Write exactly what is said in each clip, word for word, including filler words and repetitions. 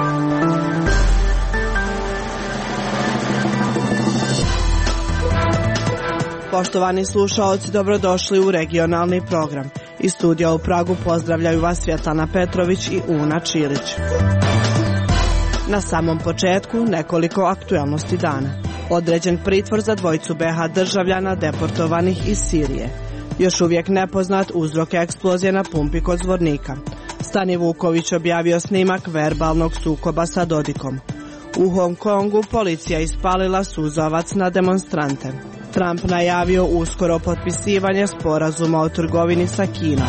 Poštovani slušaoci, dobrodošli u regionalni program. Iz studija u Pragu pozdravljaju vas Svjetlana Petrović i Una Čilić. Na samom početku nekoliko aktuelnosti dana. Određen pritvor za dvojicu be ha državljana deportovanih iz Sirije. Još uvijek nepoznat uzrok eksplozije na pumpi kod Zvornika. Stani Vuković objavio snimak verbalnog sukoba sa Dodikom. U Hong Kongu policija ispalila suzavac na demonstrante. Trump najavio uskoro potpisivanje sporazuma o trgovini sa Kinom.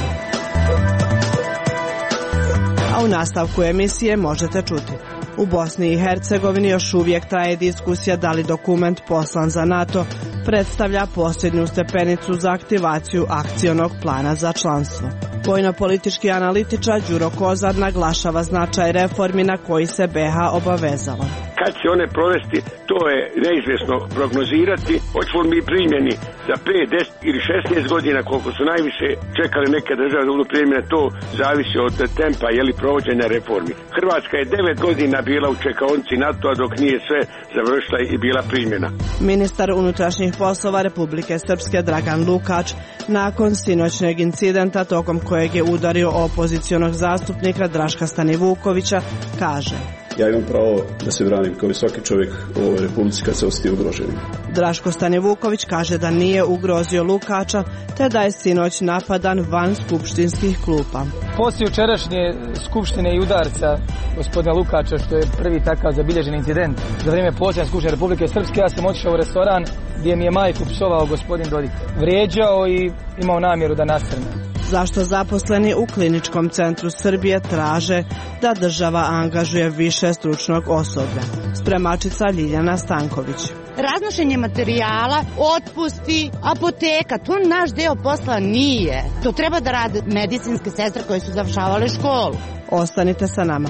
A u nastavku emisije možete čuti. U Bosni i Hercegovini još uvijek traje diskusija da li dokument poslan za NATO predstavlja posljednju stepenicu za aktivaciju akcionog plana za članstvo. Vojno-politički analitičar Đuro Kozar naglašava značaj reformi na koji se be ha obavezala. Kad će one provesti, to je neizvjesno prognozirati. Hoće li mi primjeni za pet, deset ili šesnaest godina, koliko su najviše čekali neke države da budu primjene, to zavisi od tempa jeli provođenja reformi. Hrvatska je devet godina bila u čekaonici NATO-a dok nije sve završila i bila primjena. Ministar unutrašnjih poslova Republike Srpske Dragan Lukač nakon sinoćnjeg incidenta tokom kojeg je udario opozicionog zastupnika Draška Stanivukovića kaže: Ja imam pravo da se branim kao i svaki čovjek u ovoj republici kad se osjeti ugroženim. Draško Stanivuković kaže da nije ugrozio Lukača, te da je sinoć napadan van skupštinskih klupa. Poslije jučerašnje skupštine i udarca gospodina Lukača, što je prvi takav zabilježen incident za vrijeme posljednje skupštine Republike Srpske, ja sam otišao u restoran gdje mi je majku psovao gospodin Dodik. Vrijeđao i imao namjeru da nasrne. Zašto zaposleni u Kliničkom centru Srbije traže da država angažuje više stručnog osoblja? Spremačica Ljiljana Stanković. Raznošenje materijala, otpusti, apoteka, to naš deo posla nije. To treba da rade medicinske sestre koje su završavale školu. Ostanite sa nama.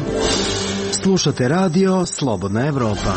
Slušate radio Slobodna Evropa.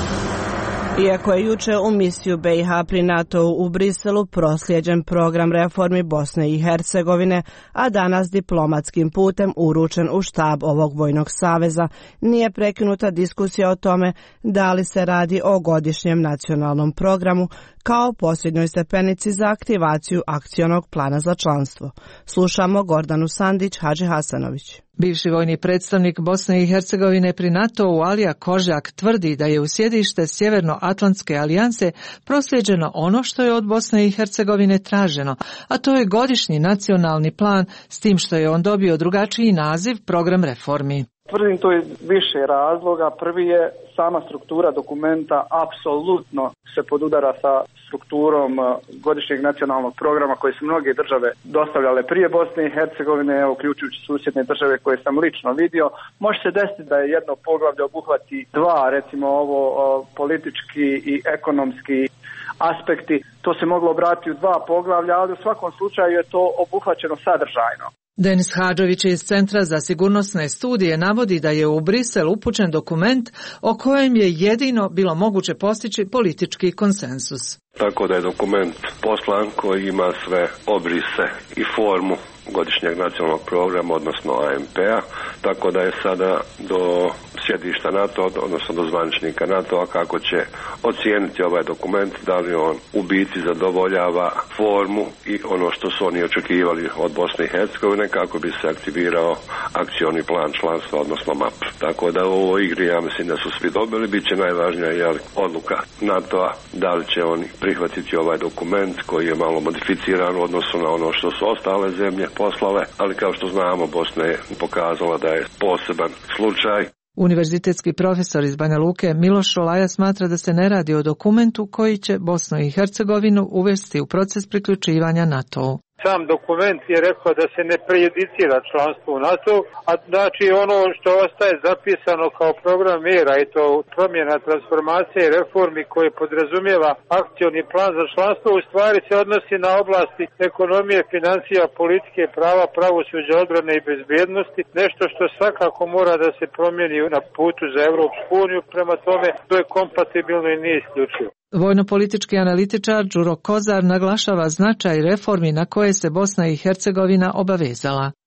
Iako je juče u misiju be ha pri NATO-u u Briselu proslijeđen program reformi Bosne i Hercegovine, a danas diplomatskim putem uručen u štab ovog vojnog saveza, nije prekinuta diskusija o tome da li se radi o godišnjem nacionalnom programu kao posljednjoj stepenici za aktivaciju akcionog plana za članstvo. Slušamo Gordanu Sandić Hadži Hasanović. Bivši vojni predstavnik Bosne i Hercegovine pri NATO-u Alija Kožak tvrdi da je u sjedište Sjevernoatlantske alijanse proslijeđeno ono što je od Bosne i Hercegovine traženo, a to je godišnji nacionalni plan, s tim što je on dobio drugačiji naziv program reformi. Tvrdim to iz više razloga. Prvi je sama struktura dokumenta apsolutno se podudara sa strukturom godišnjeg nacionalnog programa koje su mnoge države dostavljale prije Bosne i Hercegovine, uključujući susjedne države koje sam lično vidio. Može se desiti da je jedno poglavlje obuhvati dva, recimo ovo politički i ekonomski aspekti. To se moglo obratiti u dva poglavlja, ali u svakom slučaju je to obuhvaćeno sadržajno. Denis Hadžović iz Centra za sigurnosne studije navodi da je u Brisel upućen dokument o kojem je jedino bilo moguće postići politički konsensus. Tako da je dokument poslan koji ima sve obrise i formu godišnjeg nacionalnog programa, odnosno a em pe-a, tako da je sada do sjedišta NATO, odnosno do zvaničnika NATO-a kako će ocijeniti ovaj dokument, da li on u biti zadovoljava formu i ono što su oni očekivali od Bosne i Hercegovine kako bi se aktivirao akcioni plan članstva, odnosno map. Tako da u ovoj igri ja mislim da su svi dobili, bit će najvažnija je odluka NATO-a da li će oni prihvatiti ovaj dokument koji je malo modificiran u odnosu na ono što su ostale zemlje poslale, ali kao što znamo Bosna je pokazala da je poseban slučaj. Univerzitetski profesor iz Banja Luke Miloš Šolaja smatra da se ne radi o dokumentu koji će Bosnu i Hercegovinu uvesti u proces priključivanja NATO-u. Sam dokument je rekao da se ne prejudicira članstvo u NATO, a znači ono što ostaje zapisano kao program mjera i to promjena, transformacije i reformi koje podrazumijeva akcioni plan za članstvo u stvari se odnosi na oblasti ekonomije, financija, politike, prava, pravosuđa, odbrane i bezbjednosti, nešto što svakako mora da se promijeni na putu za Europsku uniju, prema tome to je kompatibilno i nije isključivo. Vojno-politički analitičar Đuro Kozar naglašava značaj reformi na koje se Bosna i Hercegovina obavezala.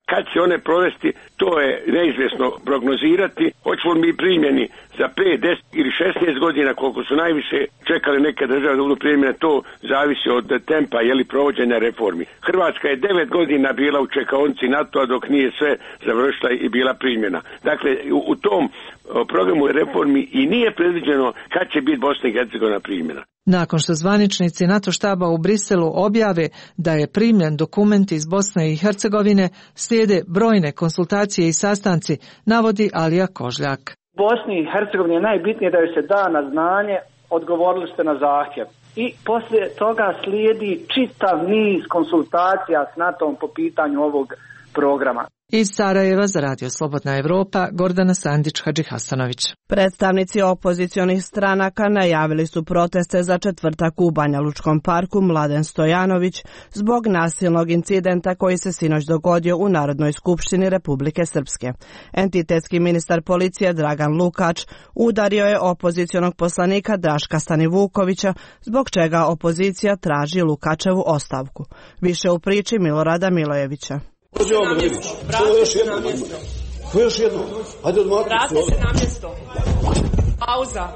Kad će one provesti, to je neizvjesno prognozirati. Hoćemo mi primjeni za pet, deset ili šesnaest godina, koliko su najviše čekali neke države da budu primjene, to zavisi od tempa, jeli, provođenja reformi. Hrvatska je devet godina bila u čekaonici NATO-a dok nije sve završila i bila primjena. Dakle, u, u tom programu reformi i nije predviđeno kad će biti Bosna i Hercegovina primjena. Nakon što zvaničnici NATO štaba u Briselu objave da je primljen dokument iz Bosne i Hercegovine, slijede brojne konsultacije i sastanci, navodi Alija Kožljak. Bosni i Hercegovini je najbitnije da joj se da na znanje, odgovorili ste na zahtjev. I poslije toga slijedi čitav niz konsultacija s NATO-om po pitanju ovog programa. Iz Sarajeva za Radio Slobodna Evropa, Gordana Sandić-Hadžihasanović. Predstavnici opozicionih stranaka najavili su proteste za četvrtak u Banjalučkom parku Mladen Stojanović zbog nasilnog incidenta koji se sinoć dogodio u Narodnoj skupštini Republike Srpske. Entitetski ministar policije Dragan Lukač udario je opozicionog poslanika Draška Stanivukovića, zbog čega opozicija traži Lukačevu ostavku. Više u priči Milorada Milojevića. Vratite se na mjesto. Vratite se na mjesto. Ko još jedno? Hajde odmaknite. Vratite se na mjesto. Pauza.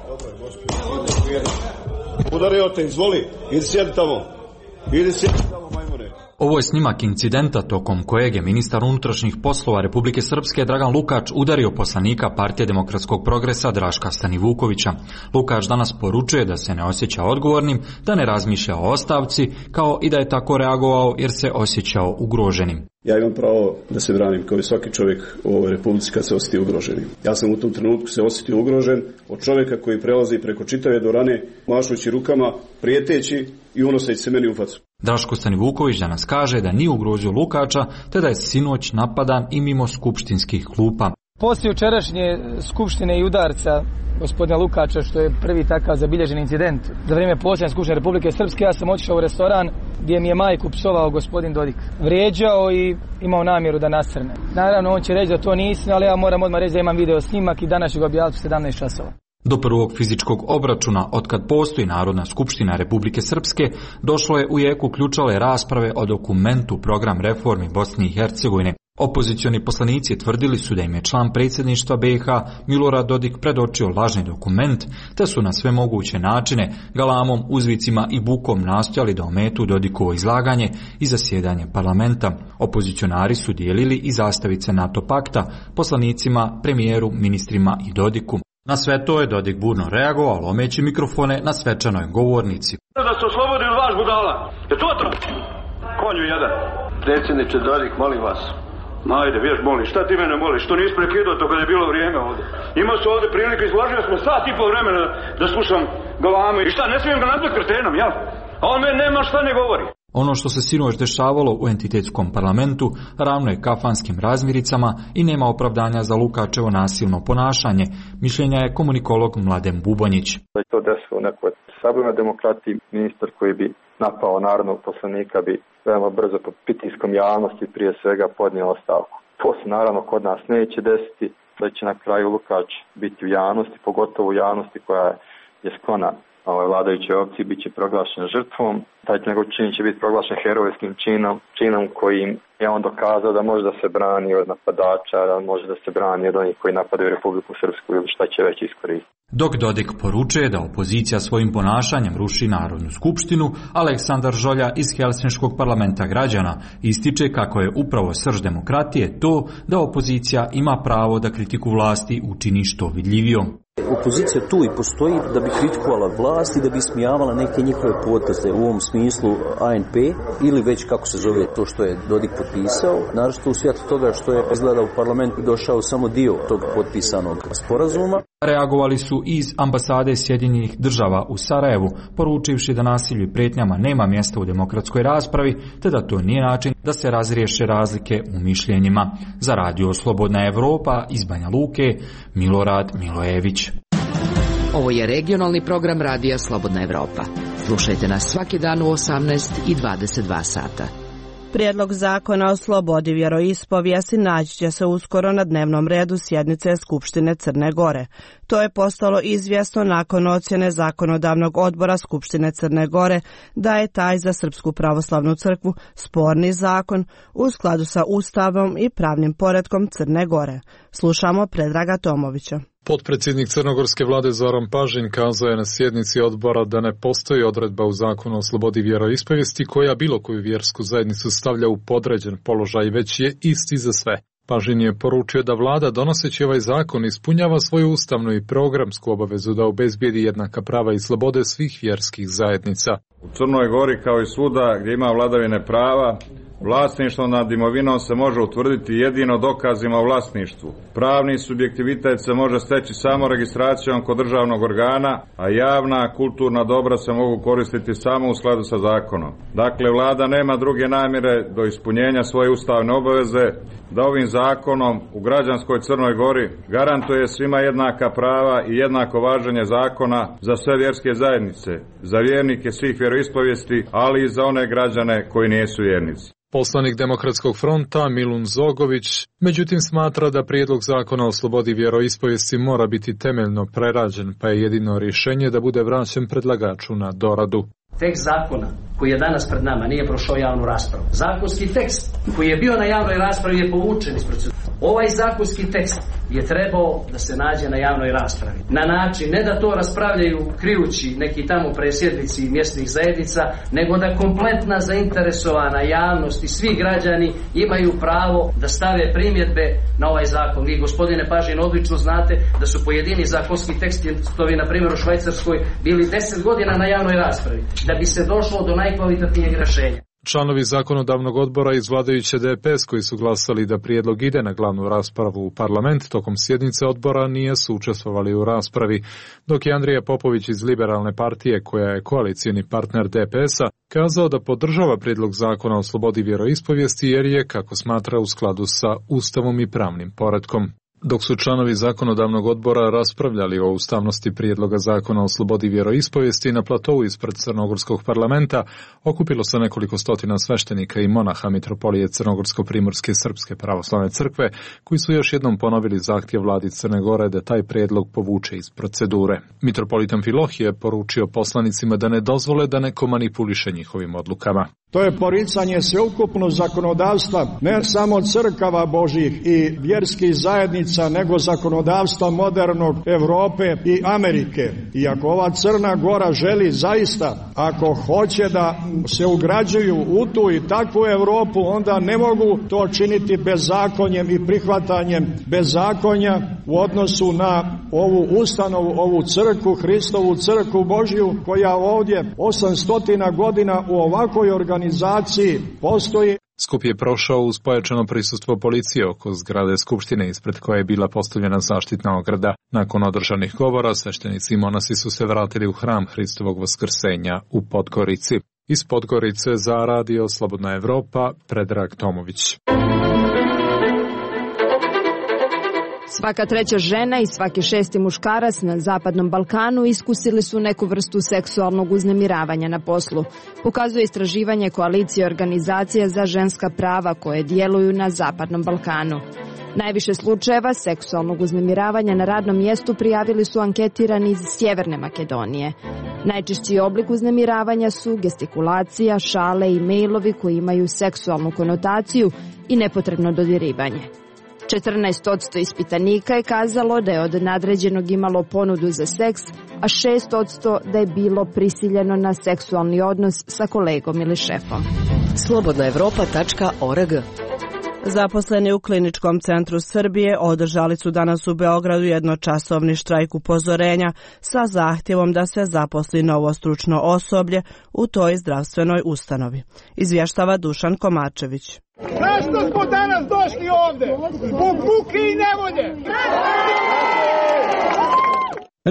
Udario te, izvoli. Idi sjedi tamo. Idi sjedi tamo, majmune. Ovo je snimak incidenta tokom kojeg je ministar unutrašnjih poslova Republike Srpske Dragan Lukač udario poslanika Partije demokratskog progresa Draška Stanivukovića. Lukač danas poručuje da se ne osjeća odgovornim, da ne razmišlja o ostavci, kao i da je tako reagovao jer se osjećao ugroženim. Ja imam pravo da se branim kao i svaki čovjek u ovoj Republici kad se osjeti ugroženim. Ja sam u tom trenutku se osjetio ugrožen od čovjeka koji prelazi preko čitave dvorane, mašući rukama, prijeteći i unoseći se meni u facu. Draško Stanivuković danas kaže da nije ugrozio Lukača, te da je sinoć napadan i mimo skupštinskih klupa. Poslije jučerašnje skupštine i udarca gospodina Lukača, što je prvi takav zabilježen incident za vrijeme posljednje skupštine Republike Srpske, ja sam otišao u restoran gdje mi je majku psovao gospodin Dodik. Vrijeđao i imao namjeru da nasrne. Naravno, on će reći da to nije istina, ali ja moram odmah reći da imam video snimak i danas ću ga objaviti u sedamnaest časova. Do prvog fizičkog obračuna, otkad postoji Narodna skupština Republike Srpske, došlo je u jeku ključale rasprave o dokumentu Program reformi Bosne i Hercegovine. Opozicioni poslanici tvrdili su da im je član predsjedništva B i H Milorad Dodik predočio lažni dokument, te su na sve moguće načine, galamom, uzvicima i bukom nastojali da ometu Dodikovo izlaganje i zasjedanje parlamenta. Opozicionari su dijelili i zastavice NATO pakta poslanicima, premijeru, ministrima i Dodiku. Na sve to je Dodik burno reagovao, lomeći mikrofone na svečanoj govornici. Da se oslobodi od vas, budala. Je to to? Konju jedan. Predsjedniče Dodik, molim vas. Majde, vješ, molim, šta ti mene moliš? Što nisi prekidao to kad je bilo vrijeme ovdje? Imao se ovdje prilike, izložio smo sat i pol vremena da slušam galamu. I šta, ne smijem ga nazvati kretenom, jel? A on meni nema šta ne govori. Ono što se sinoć dešavalo u entitetskom parlamentu ravno je kafanskim razmiricama i nema opravdanja za Lukačevo nasilno ponašanje, mišljenja je komunikolog Mladen Bubonjić. Da je to desilo u nekoj stabilnoj demokratiji, ministar koji bi napao narodnog poslanika bi veoma brzo pod pritiskom javnosti prije svega podnio ostavku. To se naravno kod nas neće desiti, da će na kraju Lukač biti u javnosti, pogotovo u javnosti koja je sklona ovoj vladajućoj opciji, bit će proglašen žrtvom. Taj njegov čin će biti proglašen herojskim činom, činom kojim je on dokazao da može da se brani od napadača, da može da se brani od onih koji napadaju Republiku Srpsku ili šta će već iskoristiti. Dok Dodik poručuje da opozicija svojim ponašanjem ruši Narodnu skupštinu, Aleksandar Žolja iz Helsinškog parlamenta građana ističe kako je upravo srž demokratije to da opozicija ima pravo da kritiku vlasti učini što vidljivijom. Opozicija tu i postoji da bi kritikovala vlast i da bi smijavala neke njihove poteze, u ovom smislu A N P ili već kako se zove to što je Dodik potpisao, naročito u svjetlu toga što je izgleda u parlament došao samo dio tog potpisanog sporazuma. Reagovali su iz ambasade Sjedinjenih država u Sarajevu, poručivši da nasilju i prijetnjama nema mjesta u demokratskoj raspravi, te da to nije način da se razriješe razlike u mišljenjima. Za Radio Slobodna Evropa iz Banja Luke, Milorad Milojević. Ovo je regionalni program Radija Slobodna Evropa. Slušajte nas svaki dan u osamnaest i dvadeset dva sata. Prijedlog zakona o slobodi vjeroispovijesti naći će se uskoro na dnevnom redu sjednice Skupštine Crne Gore. To je postalo izvjesno nakon ocjene Zakonodavnog odbora Skupštine Crne Gore da je taj za Srpsku pravoslavnu crkvu sporni zakon u skladu sa Ustavom i pravnim poretkom Crne Gore. Slušamo Predraga Tomovića. Potpredsjednik crnogorske vlade Zoran Pažin kazao je na sjednici odbora da ne postoji odredba u zakonu o slobodi vjeroispovijesti koja bilo koju vjersku zajednicu stavlja u podređen položaj, već je isti za sve. Pažin je poručio da vlada donoseći ovaj zakon ispunjava svoju ustavnu i programsku obavezu da obezbijedi jednaka prava i slobode svih vjerskih zajednica. U Crnoj Gori kao i svuda gdje ima vladavine prava, vlasništvo nad imovinom se može utvrditi jedino dokazima o vlasništvu. Pravni subjektivitet se može steći samo registracijom kod državnog organa, a javna kulturna dobra se mogu koristiti samo u skladu sa zakonom. Dakle, vlada nema druge namjere do ispunjenja svoje ustavne obaveze da ovim zakonom u građanskoj Crnoj Gori garantuje svima jednaka prava i jednako važenje zakona za sve vjerske zajednice, za vjernike svih vjeroispovijesti, ali i za one građane koji nisu vjernici. Poslanik Demokratskog fronta Milun Zogović međutim smatra da prijedlog zakona o slobodi vjeroispovijesti mora biti temeljno prerađen, pa je jedino rješenje da bude vraćen predlagaču na doradu. Tekst zakona koji je danas pred nama nije prošao javnu raspravu. Zakonski tekst koji je bio na javnoj raspravi je povučen iz procedure. Ovaj zakonski tekst je trebao da se nađe na javnoj raspravi. Na način, ne da to raspravljaju krijući neki tamo presjednici mjesnih zajednica, nego da kompletna zainteresovana javnost i svi građani imaju pravo da stave primjedbe na ovaj zakon. Vi, gospodine Pažin, odlično znate da su pojedini zakonski tekstovi, na primjer u Švajcarskoj, bili deset godina na javnoj raspravi, da bi se došlo do najkvalitatnijeg rješenja. Članovi zakonodavnog odbora iz vladajuće D P S koji su glasali da prijedlog ide na glavnu raspravu u parlament tokom sjednice odbora nisu učestvovali u raspravi, dok je Andrija Popović iz Liberalne partije, koja je koalicijni partner D P S-a, kazao da podržava prijedlog zakona o slobodi vjeroispovijesti jer je, kako smatra, u skladu sa Ustavom i pravnim poretkom. Dok su članovi zakonodavnog odbora raspravljali o ustavnosti prijedloga zakona o slobodi vjeroispovijesti na platovu ispred Crnogorskog parlamenta, okupilo se nekoliko stotina sveštenika i monaha Mitropolije Crnogorsko-primorske Srpske pravoslavne crkve, koji su još jednom ponovili zahtjev vladi Crne Gore da taj prijedlog povuče iz procedure. Mitropolit Amfilohije je poručio poslanicima da ne dozvole da neko manipuliše njihovim odlukama. To je poricanje sveukupnog zakonodavstva, ne samo crkava Božih i vjerskih zajednica, nego zakonodavstva modernog Europe i Amerike. I ako ova Crna Gora želi zaista, ako hoće da se ugrađuju u tu i takvu Europu, onda ne mogu to činiti bezakonjem i prihvatanjem bezakonja u odnosu na ovu ustanovu, ovu crkvu, Hristovu crkvu Božju, koja ovdje osamstotina godina u ovakvoj organizaciji postoji. Skup je prošao uz pojačano prisustvo policije oko zgrade Skupštine ispred koje je bila postavljena zaštitna ograda. Nakon održanih govora, sveštenici i monasi su se vratili u hram Hristovog vaskrsenja u Podgorici. Iz Podgorice za radio Slobodna Evropa, Predrag Tomović. Svaka treća žena i svaki šesti muškarac na Zapadnom Balkanu iskusili su neku vrstu seksualnog uznemiravanja na poslu, pokazuje istraživanje koalicije organizacija za ženska prava koje djeluju na Zapadnom Balkanu. Najviše slučajeva seksualnog uznemiravanja na radnom mjestu prijavili su anketirani iz Sjeverne Makedonije. Najčešći oblik uznemiravanja su gestikulacija, šale i mailovi koji imaju seksualnu konotaciju i nepotrebno dodirivanje. četrnaest posto ispitanika je kazalo da je od nadređenog imalo ponudu za seks, a šest posto da je bilo prisiljeno na seksualni odnos sa kolegom ili šefom. slobodna evropa tačka org. Zaposleni u Kliničkom centru Srbije održali su danas u Beogradu jednočasovni štrajk upozorenja sa zahtjevom da se zaposli novo stručno osoblje u toj zdravstvenoj ustanovi. Izvještava Dušan Komačević. Zašto smo danas došli ovde? Zbog buke i nevolje!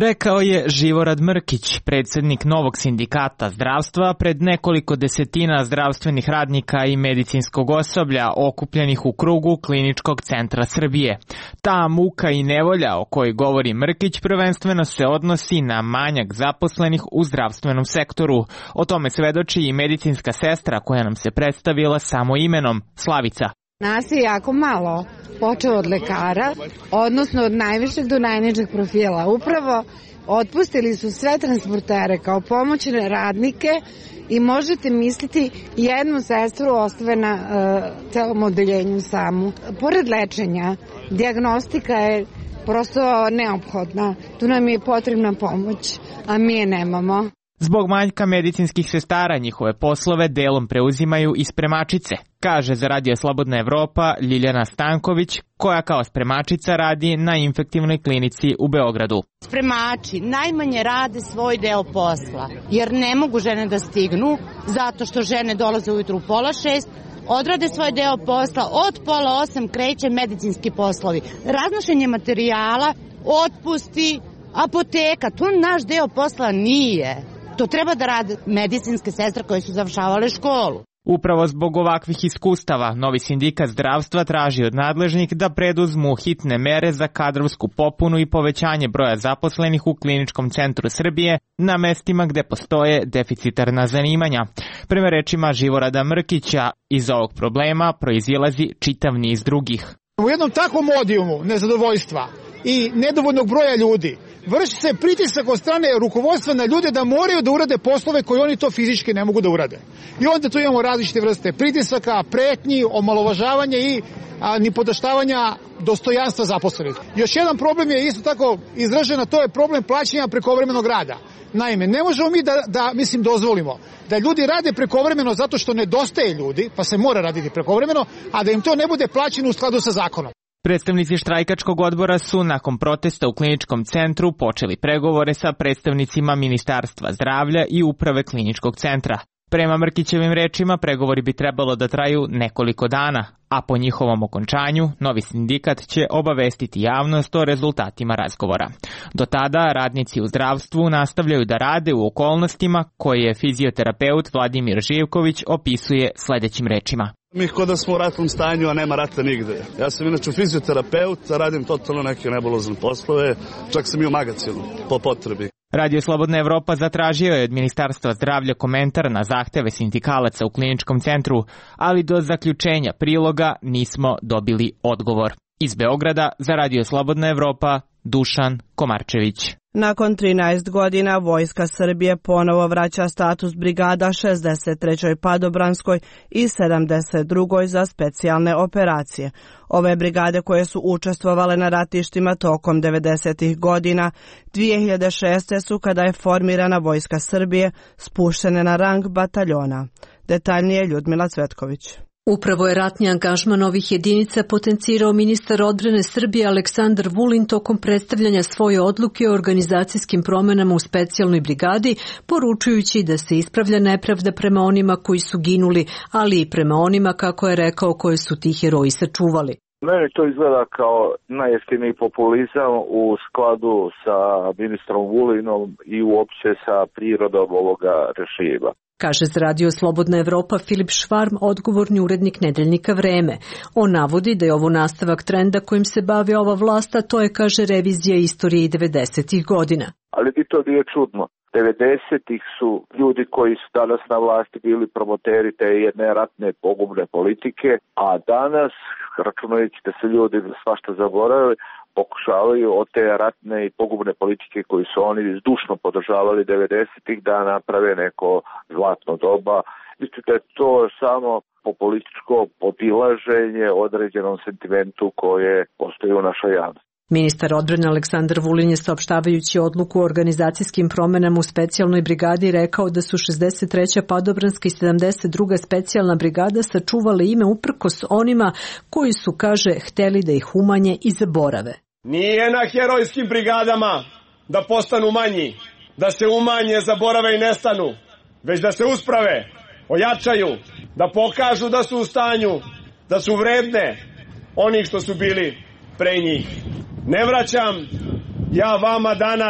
Rekao je Živorad Mrkić, predsjednik novog sindikata zdravstva, pred nekoliko desetina zdravstvenih radnika i medicinskog osoblja okupljenih u krugu Kliničkog centra Srbije. Ta muka i nevolja o kojoj govori Mrkić prvenstveno se odnosi na manjak zaposlenih u zdravstvenom sektoru. O tome svedoči i medicinska sestra koja nam se predstavila samo imenom, Slavica. Nas je jako malo, počeo od lekara, odnosno od najvišeg do najnižeg profila. Upravo otpustili su sve transportere kao pomoćne radnike i možete misliti jednu sestru ostave na uh, celom odeljenju samu. Pored lečenja, dijagnostika je prosto neophodna. Tu nam je potrebna pomoć, a mi je nemamo. Zbog manjka medicinskih sestara njihove poslove delom preuzimaju i spremačice, kaže za Radio Slobodna Evropa Ljiljana Stanković, koja kao spremačica radi na infektivnoj klinici u Beogradu. Spremači najmanje rade svoj deo posla, jer ne mogu žene da stignu, zato što žene dolaze ujutru u pola šest, odrade svoj deo posla, od pola osam kreće medicinski poslovi. Raznošenje materijala, otpusti, apoteka, to naš deo posla nije. To treba da rade medicinske sestre koje su završavale školu. Upravo zbog ovakvih iskustava, novi sindikat zdravstva traži od nadležnih da preduzmu hitne mere za kadrovsku popunu i povećanje broja zaposlenih u Kliničkom centru Srbije na mestima gde postoje deficitarna zanimanja. Prema rečima Živorada Mrkića, iz ovog problema proizilazi čitav niz drugih. U jednom takvom odijumu nezadovoljstva i nedovoljnog broja ljudi vrši se pritisak od strane rukovodstva na ljude da moraju da urade poslove koje oni to fizički ne mogu da urade. I onda tu imamo različite vrste pritisaka, pretnji, omalovažavanja i a, nipodaštavanja dostojanstva zaposlenih. Još jedan problem je isto tako izražen, a to je problem plaćanja prekovremenog rada. Naime, ne možemo mi da, da mislim, dozvolimo da ljudi rade prekovremeno zato što nedostaje ljudi, pa se mora raditi prekovremeno, a da im to ne bude plaćeno u skladu sa zakonom. Predstavnici štrajkačkog odbora su nakon protesta u Kliničkom centru počeli pregovore sa predstavnicima Ministarstva zdravlja i uprave Kliničkog centra. Prema Mrkićevim rečima, pregovori bi trebalo da traju nekoliko dana, a po njihovom okončanju novi sindikat će obavestiti javnost o rezultatima razgovora. Do tada radnici u zdravstvu nastavljaju da rade u okolnostima koje je fizioterapeut Vladimir Živković opisuje sledećim rečima. Mi kod da smo u ratnom stanju, a nema rata nigde. Ja sam inače fizioterapeut, radim totalno neke nebulozne poslove, čak sam i u magazinu, po potrebi. Radio Slobodna Evropa zatražio je od Ministarstva zdravlja komentar na zahteve sindikalaca u Kliničkom centru, ali do zaključenja priloga nismo dobili odgovor. Iz Beograda za Radio Slobodna Evropa, Dušan Komarčević. Nakon trinaest godina Vojska Srbije ponovo vraća status brigada šezdeset trećoj padobranskoj i sedamdeset drugoj za specijalne operacije. Ove brigade koje su učestvovale na ratištima tokom devedesetih godina, dvije hiljade šeste su kada je formirana Vojska Srbije spuštene na rang bataljona. Detaljnije Ljudmila Cvetković. Upravo je ratni angažman ovih jedinica potencirao ministar odbrane Srbije Aleksandar Vulin tokom predstavljanja svoje odluke o organizacijskim promenama u specijalnoj brigadi, poručujući da se ispravlja nepravda prema onima koji su ginuli, ali i prema onima, kako je rekao, koje su ti heroji sačuvali. Meni to izgleda kao najjeftiniji populizam u skladu sa ministrom Vulinom i uopće sa prirodom ovoga režima. Kaže za Radio Slobodna Evropa Filip Švarm, odgovorni urednik nedeljnika Vreme. On navodi da je ovo nastavak trenda kojim se bavi ova vlast, a to je, kaže, revizija istorije devedesetih godina. Ali bi to nije čudno. devedesetih su ljudi koji su danas na vlasti bili promoteri te jedne ratne pogubne politike, a danas, računajući da se ljudi svašta zaboravili, pokušavaju od te ratne i pogubne politike koju su oni zdušno podržavali devedesetih da naprave neko zlatno doba. Mislim da je to samo populističko podilaženje određenom sentimentu koje postoji u našoj javnosti. Ministar odbrane Aleksandar Vulin je, saopštavajući odluku o organizacijskim promenama u specijalnoj brigadi, rekao da su šezdeset treća padobranska i sedamdeset druga specijalna brigada sačuvale ime uprkos onima koji su, kaže, hteli da ih umanje i zaborave. Nije na herojskim brigadama da postanu manji, da se umanje, zaborave i nestanu, već da se usprave, ojačaju, da pokažu da su u stanju, da su vredne onih što su bili pre njih. Ne vraćam ja vama danas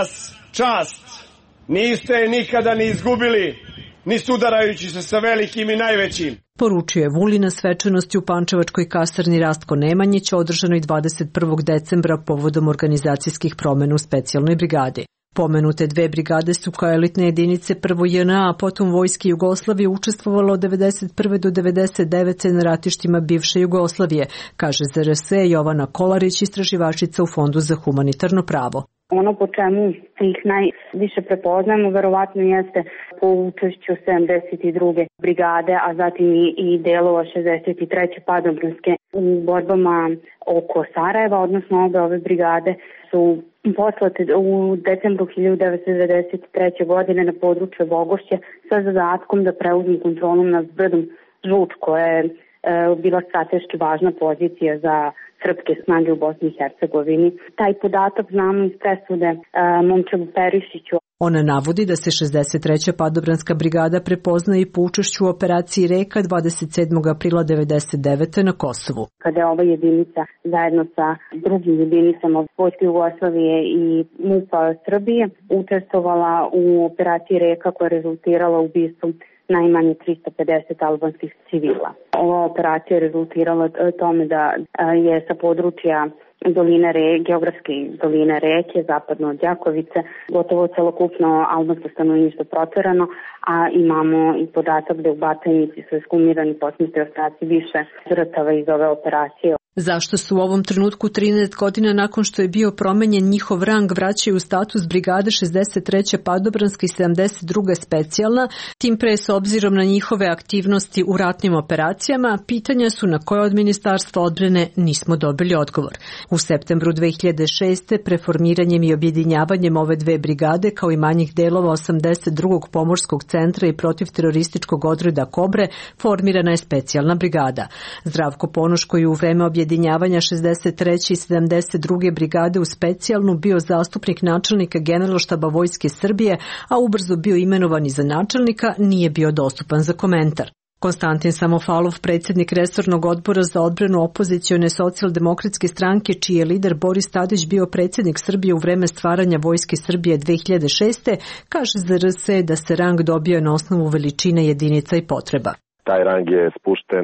čast niste je nikada ni izgubili, ni sudarajući se sa velikim i najvećim. Poručio je Vulin na svečanosti u pančevačkoj kasarni Rastko Nemanjić održanoj dvadeset prvog decembra povodom organizacijskih promena u specijalnoj brigadi. Pomenute dve brigade su kao elitne jedinice prvo J N A, a potom Vojske Jugoslavije učestvovalo od devedeset prve do devedeset devete na ratištima bivše Jugoslavije, kaže Z R S Jovana Kolarić, istraživačica u Fondu za humanitarno pravo. Ono po čemu ih najviše prepoznajemo verovatno jeste po učešću sedamdeset druge brigade, a zatim i delova šezdeset treće padobranske u borbama oko Sarajeva, odnosno obe ove brigade su poslate u decembru hiljadu devetsto devedeset treće. godine na područje Bogošće sa zadatkom da preuzmu kontrolu nad brdom Žuč, koja je e, bila strateški važna pozicija za srpske snage u Bosni i Hercegovini. Taj podatak znamo iz presude e, Momčaru Perišiću. Ona navodi da se šezdeset treća padobranska brigada prepozna i po učešću u operaciji Reka dvadeset sedmog aprila devedeset devete. na Kosovu. Kada je ova jedinica zajedno sa drugim jedinicama Vojske Jugoslavije i MUP-a Srbije učestvovala u operaciji Reka koja je rezultirala ubistvom najmanje tristo pedeset albanskih civila. Ova operacija je rezultirala tome da je sa područja doline Re, geografske doline Reke, zapadno od Đakovice, gotovo celokupno albansko stanovništvo proterano, a imamo i podatak da u Batajnici su eskumirani posmrtni ostaci više žrtava iz ove operacije. Zašto su u ovom trenutku trinaest godina nakon što je bio promenjen njihov rang vraćaju status brigade šezdeset treće padobranska i sedamdeset druga specijalna, tim pre s obzirom na njihove aktivnosti u ratnim operacijama, pitanja su na koje od Ministarstva odbrane nismo dobili odgovor. U septembru dve hiljade šeste. preformiranjem i objedinjavanjem ove dve brigade kao i manjih delova osamdeset drugog pomorskog centra i protivterorističkog odreda Kobre formirana je specijalna brigada. Zdravko Ponoš, koji u vreme objedinjavanja šezdeset treće i sedamdeset druge brigade u specijalnu bio zastupnik načelnika Generalštaba Vojske Srbije, a ubrzo bio imenovan i za načelnika, nije bio dostupan za komentar. Konstantin Samofalov, predsjednik resornog odbora za odbranu opozicione socijaldemokratske stranke, čiji je lider Boris Tadić bio predsjednik Srbije u vreme stvaranja Vojske Srbije dve hiljade šeste. kaže Z R S da se rang dobio na osnovu veličine jedinica i potreba. Taj rang je spušten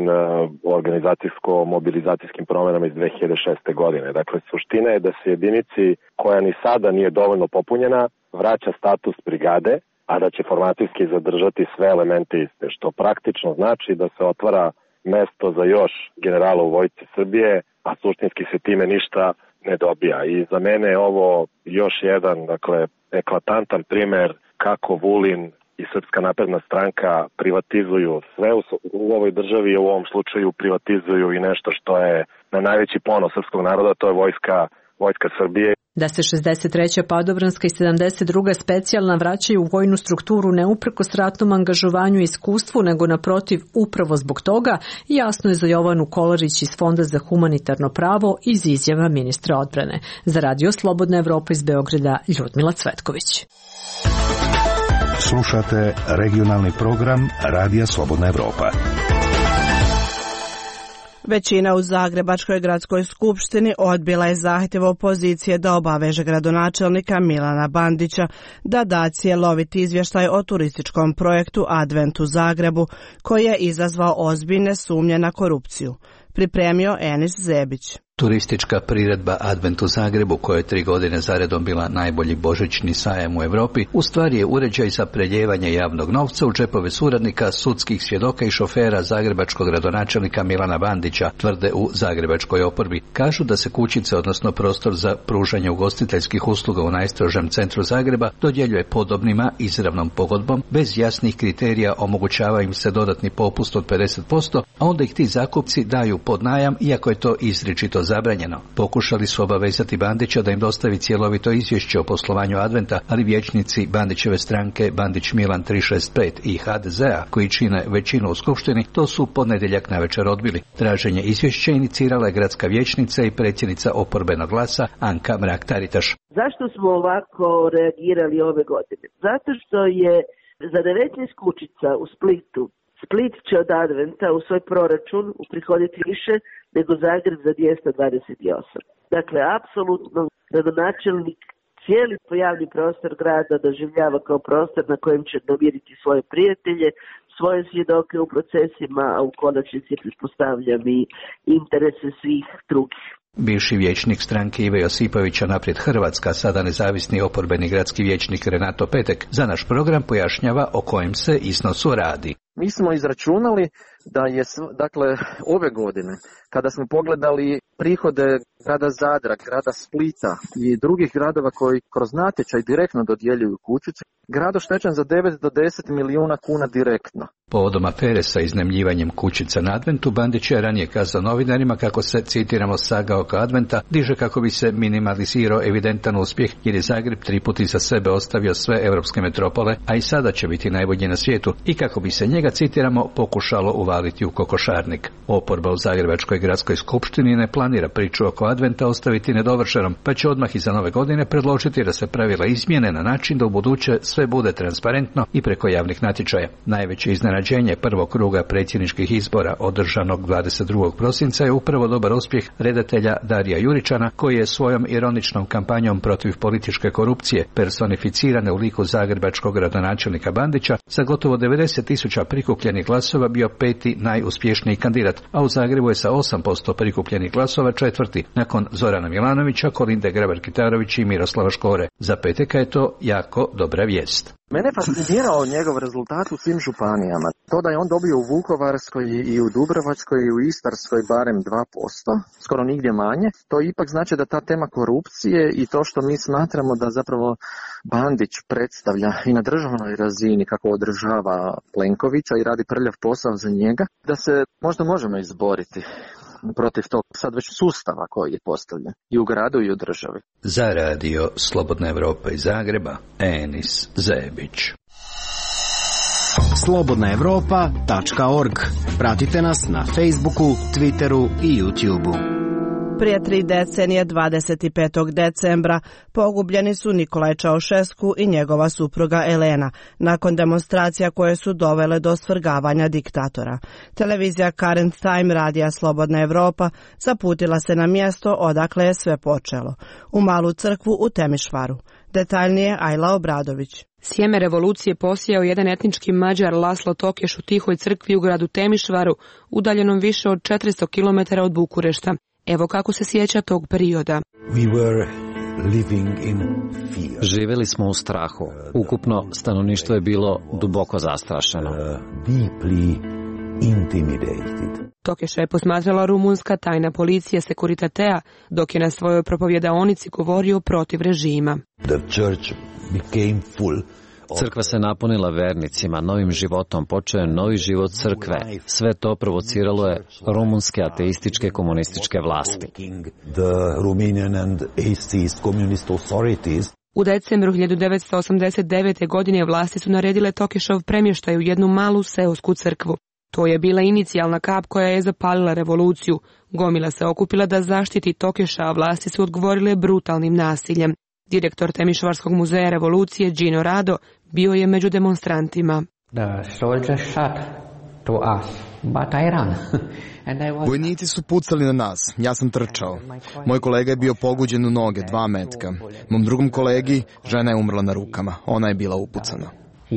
organizacijsko-mobilizacijskim promjenama iz dve hiljade šeste. godine. Dakle, suština je da se jedinici koja ni sada nije dovoljno popunjena vraća status brigade, a da će formacijski zadržati sve elemente iste, što praktično znači da se otvara mesto za još generala u Vojsci Srbije, a suštinski se time ništa ne dobija. I za mene je ovo još jedan, dakle, eklatantan primer kako Vulin i Srpska napredna stranka privatizuju sve u, u ovoj državi, i u ovom slučaju privatizuju i nešto što je na najveći ponos srpskog naroda, to je vojska, vojska Srbije. Da se šezdeset treća padobranska i sedamdeset druga specijalna vraćaju u vojnu strukturu ne uprkos ratnom angažovanju i iskustvu, nego naprotiv upravo zbog toga, jasno je za Jovanu Kolarić iz Fonda za humanitarno pravo iz izjava ministra odbrane. Za Radio Slobodna Evropa iz Beograda, Ljudmila Cvetković. Slušate regionalni program Radija Slobodna Evropa. Većina u Zagrebačkoj gradskoj skupštini odbila je zahtjev opozicije da obaveže gradonačelnika Milana Bandića da da cjeloviti izvještaj o turističkom projektu Advent u Zagrebu, koji je izazvao ozbiljne sumnje na korupciju. Pripremio Enis Zebić. Turistička priredba Advent u Zagrebu, koja je tri godine zaredom bila najbolji božićni sajam u Europi, u stvari je uređaj za preljevanje javnog novca u džepove suradnika, sudskih svjedoka i šofera zagrebačkog gradonačelnika Milana Bandića, tvrde u zagrebačkoj oporbi. Kažu da se kućice, odnosno prostor za pružanje ugostiteljskih usluga u najstrožem centru Zagreba, dodjeljuje podobnima izravnom pogodbom, bez jasnih kriterija omogućava im se dodatni popust od pedeset posto, a onda ih ti zakupci daju pod najam, iako je to izričito zabranjeno. Pokušali su obavezati Bandića da im dostavi cjelovito izvješće o poslovanju Adventa, ali vijećnici Bandićeve stranke Bandić Milan tri šest pet i H D Z-a, koji čine većinu u skupštini, to su ponedjeljak navečer odbili. Traženje izvješća inicirala je gradska vijećnica i predsjednica oporbenog glasa Anka Mrak-Taritaš. Zašto smo ovako reagirali ove godine? Zato što je za devetnaest kućica u Splitu Split će od Adventa u svoj proračun uprihoditi više nego Zagreb za dvjesto dvadeset osam. Dakle, apsolutno gradonačelnik cijeli javni prostor grada doživljava kao prostor na kojem će namiriti svoje prijatelje, svoje svjedoke u procesima, a u konačnici pretpostavljam i interese svih drugih. Bivši vijećnik stranke Ive Josipovića Naprijed Hrvatska, sada nezavisni oporbeni gradski vijećnik Renato Petek, za naš program pojašnjava o kojem se iznosu radi. Mi smo izračunali da je, dakle, ove godine, kada smo pogledali prihode grada Zadra, grada Splita i drugih gradova koji kroz natječaj direktno dodjeljuju kućice, grad oštećen za devet do deset milijuna kuna direktno. Povodom afere sa iznajmljivanjem kućica na Adventu, Bandić je ranije kazao novinarima kako se, citiramo, saga oko Adventa diže kako bi se minimalizirao evidentan uspjeh, jer je Zagreb tri puta za sebe ostavio sve europske metropole, a i sada će biti najbolji na svijetu, i kako bi se njega, citiramo, pokušalo uvaliti u kokošarnik. Oporba u Zagrebačkoj gradskoj skupštini ne planira priču oko Adventa ostaviti nedovršenom, pa će odmah iza nove godine predložiti da se pravila izmjene na način da u buduće sve bude transparentno i preko javnih natječaja. Najveće iznenađenje prvog kruga predsjedničkih izbora održanog dvadeset drugog prosinca je upravo dobar uspjeh redatelja Darija Juričana, koji je svojom ironičnom kampanjom protiv političke korupcije, personificirane u liku zagrebačkog gradonačelnika Bandića, sa gotovo devedeset tisuća prikupljenih glasova bio peti najuspješniji kandidat, a u Zagrebu je sa osam posto prikupljenih glasova četvrti, nakon Zorana Milanovića, Kolinde Grabar-Kitarović i Miroslava Škore. Za Peteka je to jako dobra vijest. Mene fascinirao njegov rezultat u svim županijama. To da je on dobio u Vukovarskoj i u Dubrovačkoj i u Istarskoj barem dva posto, skoro nigdje manje, to ipak znači da ta tema korupcije i to što mi smatramo da zapravo Bandić predstavlja i na državnoj razini kako održava Plenkovića i radi prljav posao za njega, da se možda možemo izboriti protiv tog sad već sustava koji je postavljen i u gradu i u državi. Za radio Slobodna Evropa iz Zagreba, Enis Zebić. slobodna evropa tačka org. Pratite nas na Facebooku, Twitteru i YouTubeu. Prije tri decenije, dvadeset petog decembra, pogubljeni su Nikolaj Čaušesku i njegova supruga Elena, nakon demonstracija koje su dovele do svrgavanja diktatora. Televizija Current Time radija Slobodna Evropa zaputila se na mjesto odakle je sve počelo, u malu crkvu u Temišvaru. Detaljnije Ajla Obradović. Sjeme revolucije posijao jedan etnički Mađar Laslo Tokeš u tihoj crkvi u gradu Temišvaru, udaljenom više od četiristo kilometara od Bukurešta. Evo kako se sjeća tog perioda. We were living in fear. Živjeli smo u strahu. Ukupno stanovništvo je bilo duboko zastrašeno. Uh, deeply intimidated. Tokeša je posmatrala rumunska tajna policija Securitatea, dok je na svojoj propovjedaonici govorio protiv režima. The church became full. Crkva se napunila vernicima, novim životom, počeo je novi život crkve. Sve to provociralo je rumunske ateističke komunističke vlasti. U decembru hiljadu devetsto osamdeset devete. godine vlasti su naredile Tokešov premještaj u jednu malu seosku crkvu. To je bila inicijalna kap koja je zapalila revoluciju. Gomila se okupila da zaštiti Tokeša, a vlasti su odgovorile brutalnim nasiljem. Direktor Temišvarskog muzeja revolucije Gino Rado bio je među demonstrantima. Vojnici su pucali na nas, ja sam trčao. Moj kolega je bio pogođen u noge, dva metka. Mom drugom kolegi žena je umrla na rukama, ona je bila upucana.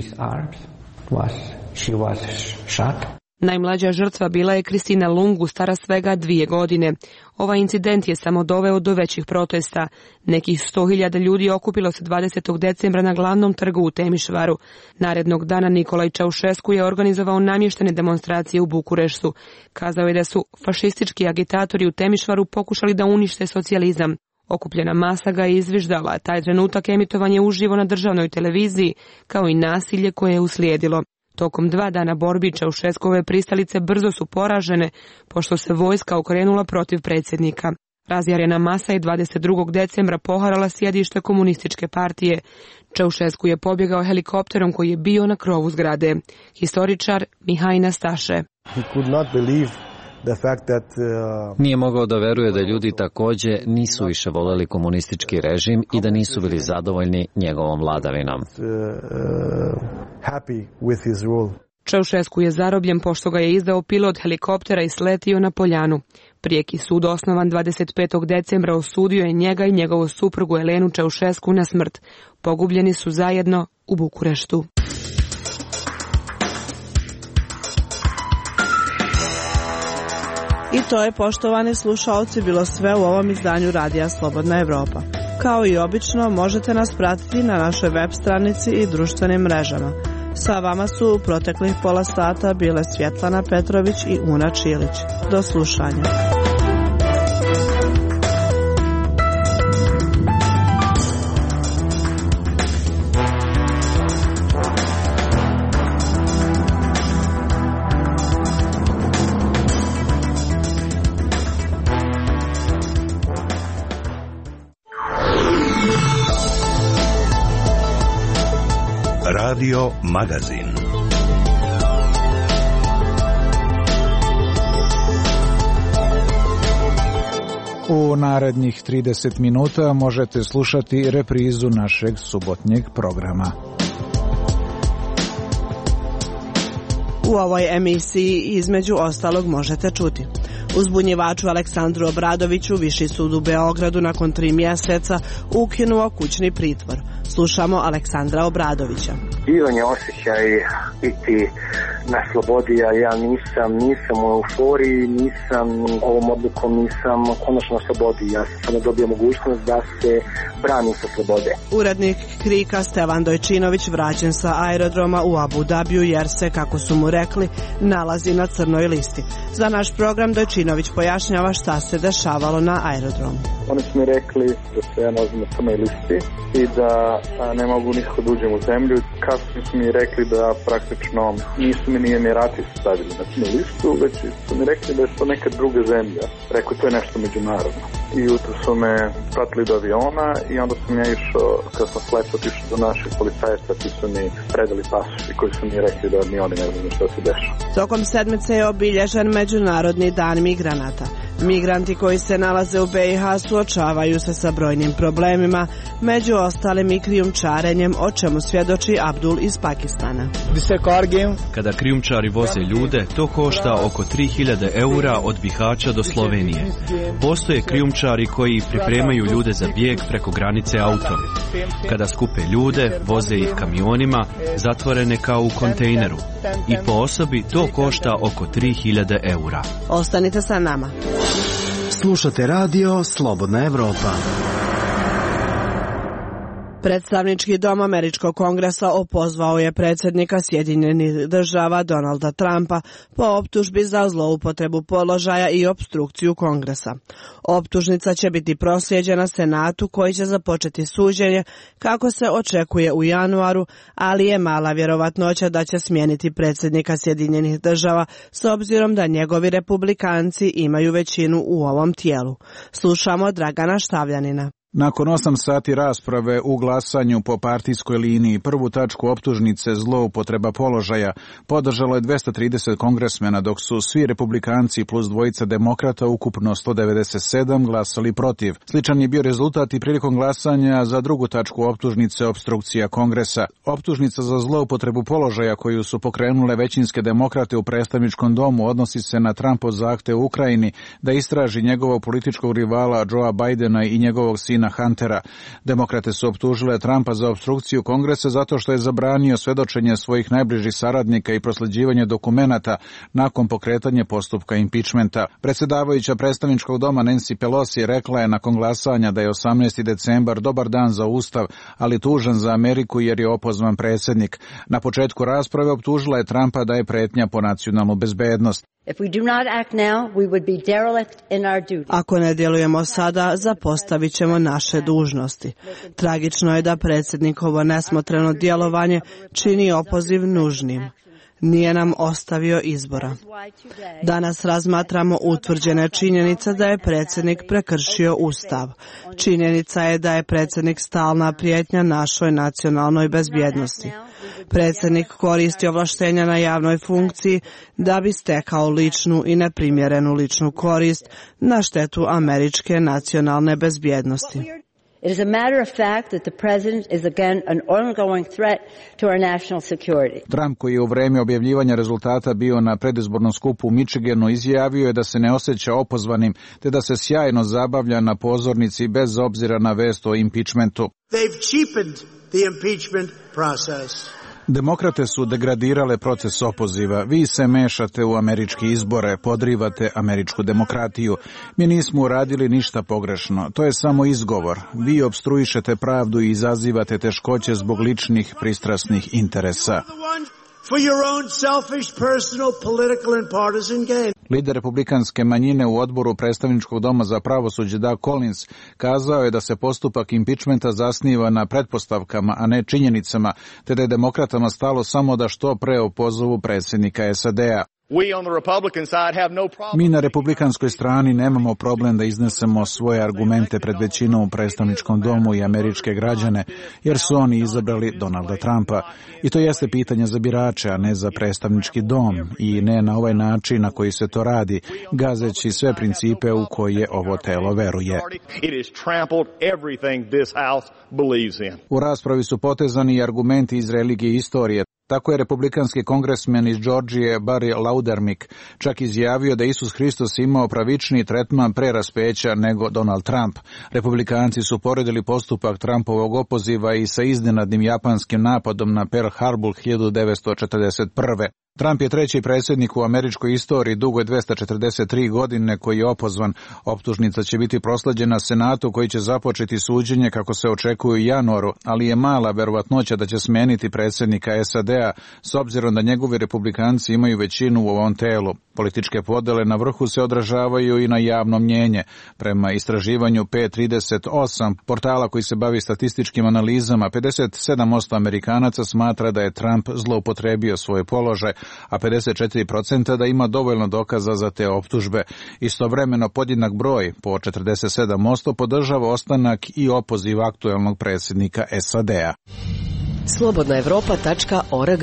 Najmlađa žrtva bila je Kristina Lungu, stara svega dvije godine. Ovaj incident je samo doveo do većih protesta. Nekih sto hiljada ljudi okupilo se dvadesetog decembra na glavnom trgu u Temišvaru. Narednog dana Nikolaj Čaušesku je organizovao namještene demonstracije u Bukureštu. Kazao je da su fašistički agitatori u Temišvaru pokušali da unište socijalizam. Okupljena masa ga je izviždala, taj trenutak emitovan je uživo na državnoj televiziji, kao i nasilje koje je uslijedilo. Tokom dva dana borbi Čaušeskove pristalice brzo su poražene, pošto se vojska okrenula protiv predsjednika. Razjarena masa je dvadeset drugog decembra poharala sjedište komunističke partije. Čaušesku je pobjegao helikopterom koji je bio na krovu zgrade. Historičar Mihaj Nastaše. He could not believe the fact that, uh... Nije mogao da veruje da ljudi također nisu više voljeli komunistički režim i da nisu bili zadovoljni njegovom vladavinom. Uh, uh, happy with his rule. Čaušesku je zarobljen pošto ga je izdao pilot helikoptera i sletio na Poljanu. Prijeki sud osnovan dvadeset petog decembra osudio je njega i njegovu suprugu Elenu Čaušesku na smrt. Pogubljeni su zajedno u Bukureštu. I to je, poštovani slušaoci, bilo sve u ovom izdanju Radija Slobodna Evropa. Kao i obično, možete nas pratiti na našoj web stranici i društvenim mrežama. Sa vama su u proteklih pola sata bile Svjetlana Petrović i Una Čilić. Do slušanja. Radio Magazin. U narednih trideset minuta možete slušati reprizu našeg subotnjeg programa. U ovoj emisiji između ostalog možete čuti: uzbunjivaču Aleksandru Obradoviću Viši sud u Beogradu nakon tri mjeseca ukinuo kućni pritvor. Slušamo Aleksandra Obradovića. Divan je osjećaj biti na slobodi, a ja nisam, nisam u euforiji, nisam ovom odlukom, nisam konačno na slobodi. Ja sam samo dobio mogućnost da se branim sa slobode. Urednik Krika Stevan Dojčinović vraćen sa aerodroma u Abu Dabiju jer se, kako su mu rekli, nalazi na crnoj listi. Za naš program Dojčinović pojašnjava šta se dešavalo na aerodromu. Oni su mi rekli da se ja nalazim na crnoj listi i da a, ne mogu nikako da uđem u zemlju. Kasnije su mi rekli da praktično nisu mi ni Emirati stavili na crnu listu, već su mi rekli da je to neka druga zemlja. Rekao, to je nešto međunarodno. I jutro su me pratili do aviona i onda sam ja išao, kad sam sletao, otišao do naših policajaca koji su mi predali pasoš i koji su mi rekli da ni oni ne znaju što se dešava. Tokom sedmice je obilježen Međunarodni dan migranata. Migranti koji se nalaze u be i ha suočavaju se sa brojnim problemima, među ostalim i krijumčarenjem, o čemu svjedoči Abdul iz Pakistana. Kada krijumčari voze ljude, to košta oko tri hiljade eura od Bihaća do Slovenije. Postoje krijumčari koji pripremaju ljude za bijeg preko granice autom. Kada skupe ljude, voze ih kamionima, zatvorene kao u kontejneru. I po osobi to košta oko tri hiljade eura. Ostanite sa nama. Slušate radio Slobodna Evropa. Predstavnički dom Američkog kongresa opozvao je predsjednika Sjedinjenih država Donalda Trumpa po optužbi za zloupotrebu položaja i opstrukciju kongresa. Optužnica će biti proslijeđena Senatu koji će započeti suđenje kako se očekuje u januaru, ali je mala vjerovatnoća da će smijeniti predsjednika Sjedinjenih država s obzirom da njegovi republikanci imaju većinu u ovom tijelu. Slušamo Dragana Štavljanina. Nakon osam sati rasprave u glasanju po partijskoj liniji, prvu tačku optužnice zloupotreba položaja podržalo je dvesta trideset kongresmena, dok su svi republikanci plus dvojica demokrata, ukupno sto devedeset sedam, glasali protiv. Sličan je bio rezultat i prilikom glasanja za drugu tačku optužnice opstrukcija kongresa. Optužnica za zloupotrebu položaja koju su pokrenule većinske demokrate u predstavničkom domu odnosi se na Trumpov zahtev u Ukrajini da istraži njegovog političkog rivala Joea Bidena i njegovog sina Huntera. Demokrate su optužile Trumpa za opstrukciju kongresa zato što je zabranio svedočenje svojih najbližih saradnika i prosleđivanje dokumenata nakon pokretanja postupka impičmenta. Predsjedavajuća predstavničkog doma Nancy Pelosi rekla je nakon glasanja da je osamnaesti decembar dobar dan za Ustav, ali tužan za Ameriku jer je opozvan predsjednik. Na početku rasprave optužila je Trumpa da je pretnja po nacionalnu bezbednost. Ako ne djelujemo sada, zapostavit ćemo naše dužnosti. Tragično je da predsjednikovo nesmotreno djelovanje čini opoziv nužnim. Nije nam ostavio izbora. Danas razmatramo utvrđene činjenice da je predsjednik prekršio Ustav. Činjenica je da je predsjednik stalna prijetnja našoj nacionalnoj bezbjednosti. Predsjednik koristi ovlaštenja na javnoj funkciji da bi stekao ličnu i neprimjerenu ličnu korist na štetu američke nacionalne bezbjednosti. It is a matter of fact that the president is again an ongoing threat to our national security. Trump, koji je u vreme objavljivanja rezultata bio na predizbornom skupu u Michiganu, izjavio je da se ne osjeća opozvanim, te da se sjajno zabavlja na pozornici bez obzira na vest o impeachmentu. They've cheapened the impeachment process. Demokrate su degradirale proces opoziva. Vi se mešate u američke izbore, podrivate američku demokratiju. Mi nismo uradili ništa pogrešno. To je samo izgovor. Vi opstruišete pravdu i izazivate teškoće zbog ličnih pristrasnih interesa. For your own selfish, personal, political and partisan gain. Lider republikanske manjine u odboru predstavničkog doma za pravosuđe Doug Collins kazao je da se postupak impičmenta zasniva na pretpostavkama, a ne činjenicama, te da je demokratama stalo samo da što pre opozovu predsjednika S A D-a. Mi na republikanskoj strani nemamo problem da iznesemo svoje argumente pred većinom u predstavničkom domu i američke građane, jer su oni izabrali Donalda Trumpa. I to jeste pitanje za birače, a ne za predstavnički dom, i ne na ovaj način na koji se to radi, gazeći sve principe u koje ovo telo veruje. U raspravi su potezani i argumenti iz religije i istorije. Tako je republikanski kongresmen iz Georgije Barry Laudermik čak izjavio da Isus Hristos imao pravičniji tretman pre raspeća nego Donald Trump. Republikanci su poredili postupak Trumpovog opoziva i sa iznenadnim japanskim napadom na Pearl Harbor hiljadu devetsto četrdeset prve. Trump je treći predsjednik u američkoj istoriji dugo dvesta četrdeset tri godine koji je opozvan. Optužnica će biti prosleđena Senatu koji će započeti suđenje kako se očekuje u januaru, ali je mala verovatnoća da će smeniti predsjednika S A D-a s obzirom da njegovi republikanci imaju većinu u ovom telu. Političke podele na vrhu se odražavaju i na javno mnjenje. Prema istraživanju P trideset osam, portala koji se bavi statističkim analizama, pedeset sedam posto Amerikanaca smatra da je Trump zloupotrebio svoj položaj, a pedeset četiri posto da ima dovoljno dokaza za te optužbe. Istovremeno podjednak broj, po četrdeset sedam posto, podržava ostanak i opoziv aktuelnog predsjednika S A D-a. slobodna evropa tačka org.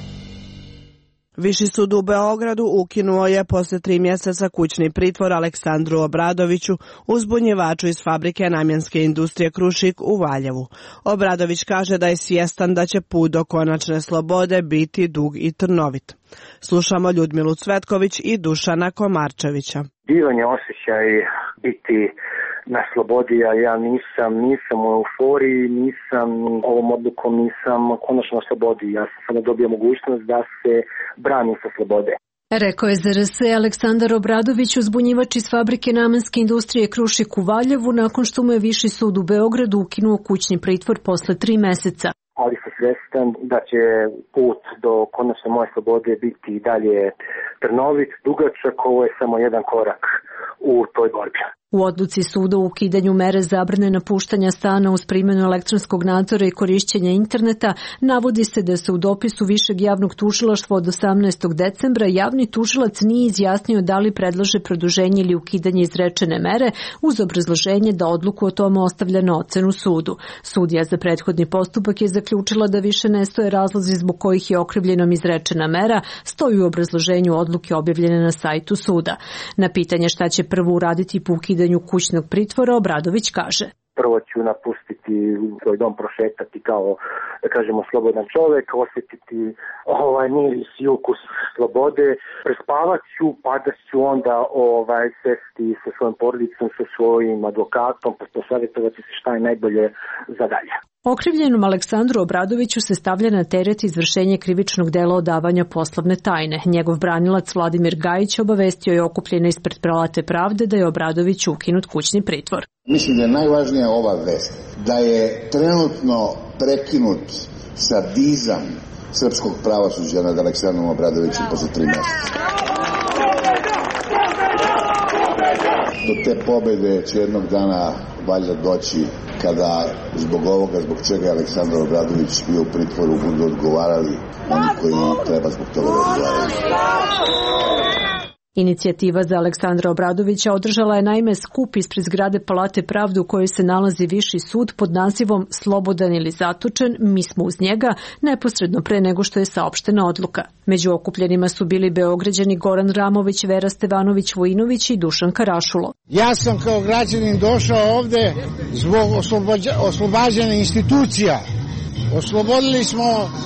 Viši sud u Beogradu ukinuo je posle tri mjeseca kućni pritvor Aleksandru Obradoviću, uzbunjivaču iz fabrike namjenske industrije Krušik u Valjevu. Obradović kaže da je svjestan da će put do konačne slobode biti dug i trnovit. Slušamo Ljudmilu Cvetković i Dušana Komarčevića. Divan je osjećaj biti na slobodi, a ja nisam, nisam u euforiji, nisam ovom odlukom, nisam konačno na slobodi. Ja sam samo dobio mogućnost da se branim sa slobode. Rekao je za R S Aleksandar Obradović, uzbunjivač iz fabrike namenske industrije Krušik u Valjevu, nakon što mu je Viši sud u Beogradu ukinuo kućni pritvor posle tri meseca. Ali sam svjestan da će put do konačne moje slobode biti i dalje trnovit, dugačak, ovo je samo jedan korak u toj borbi. U odluci suda u ukidanju mere zabrane napuštanja stana uz primjenu elektronskog nadzora i korišćenja interneta navodi se da se u dopisu Višeg javnog tužilaštva od osamnaestog decembra javni tužilac nije izjasnio da li predlaže produženje ili ukidanje izrečene mere uz obrazloženje da odluku o tome ostavlja na ocenu sudu. Sudija za prethodni postupak je zaključila da više ne stoje razlozi zbog kojih je okrivljenom izrečena mera, stoji u obrazloženju odluke objavljene na sajtu suda. Na pitanje šta će prvo uraditi po ukidanju kućnog pritvora, Obradović kaže: Prvo ću napustiti svoj dom, prošetati kao, da kažemo, slobodan čovjek, osjetiti ovaj miris i ukus slobode, prespavat ću, pa da ću onda ovaj, sesti sa svojom porodicom, sa svojim advokatom, pa posavjetovati se šta je najbolje za dalje. Okrivljenom Aleksandru Obradoviću se stavlja na teret izvršenje krivičnog dela odavanja poslovne tajne. Njegov branilac Vladimir Gajić obavestio je okupljene ispred Palate pravde da je Obradović ukinut kućni pritvor. Mislim da je najvažnija ova vest, da je trenutno prekinut sadizam srpskog pravosuđa nad Aleksandrom Obradovićem posle tri mjeseca. Do te pobede će jednog dana valjda doći kada zbog ovoga, zbog čega je Aleksandar Obradović bio u pritvoru, budu odgovarali oni koji treba zbog toga da odgovarali. Inicijativa za Aleksandra Obradovića održala je naime skup ispred zgrade Palate pravde u kojoj se nalazi Viši sud pod nazivom Slobodan ili zatočen, mi smo uz njega, neposredno pre nego što je saopštena odluka. Među okupljenima su bili Beograđani Goran Ramović, Vera Stevanović Vojinović i Dušan Karašulo. Ja sam kao građanin došao ovde zbog oslobađanja institucija. Oslobodili smo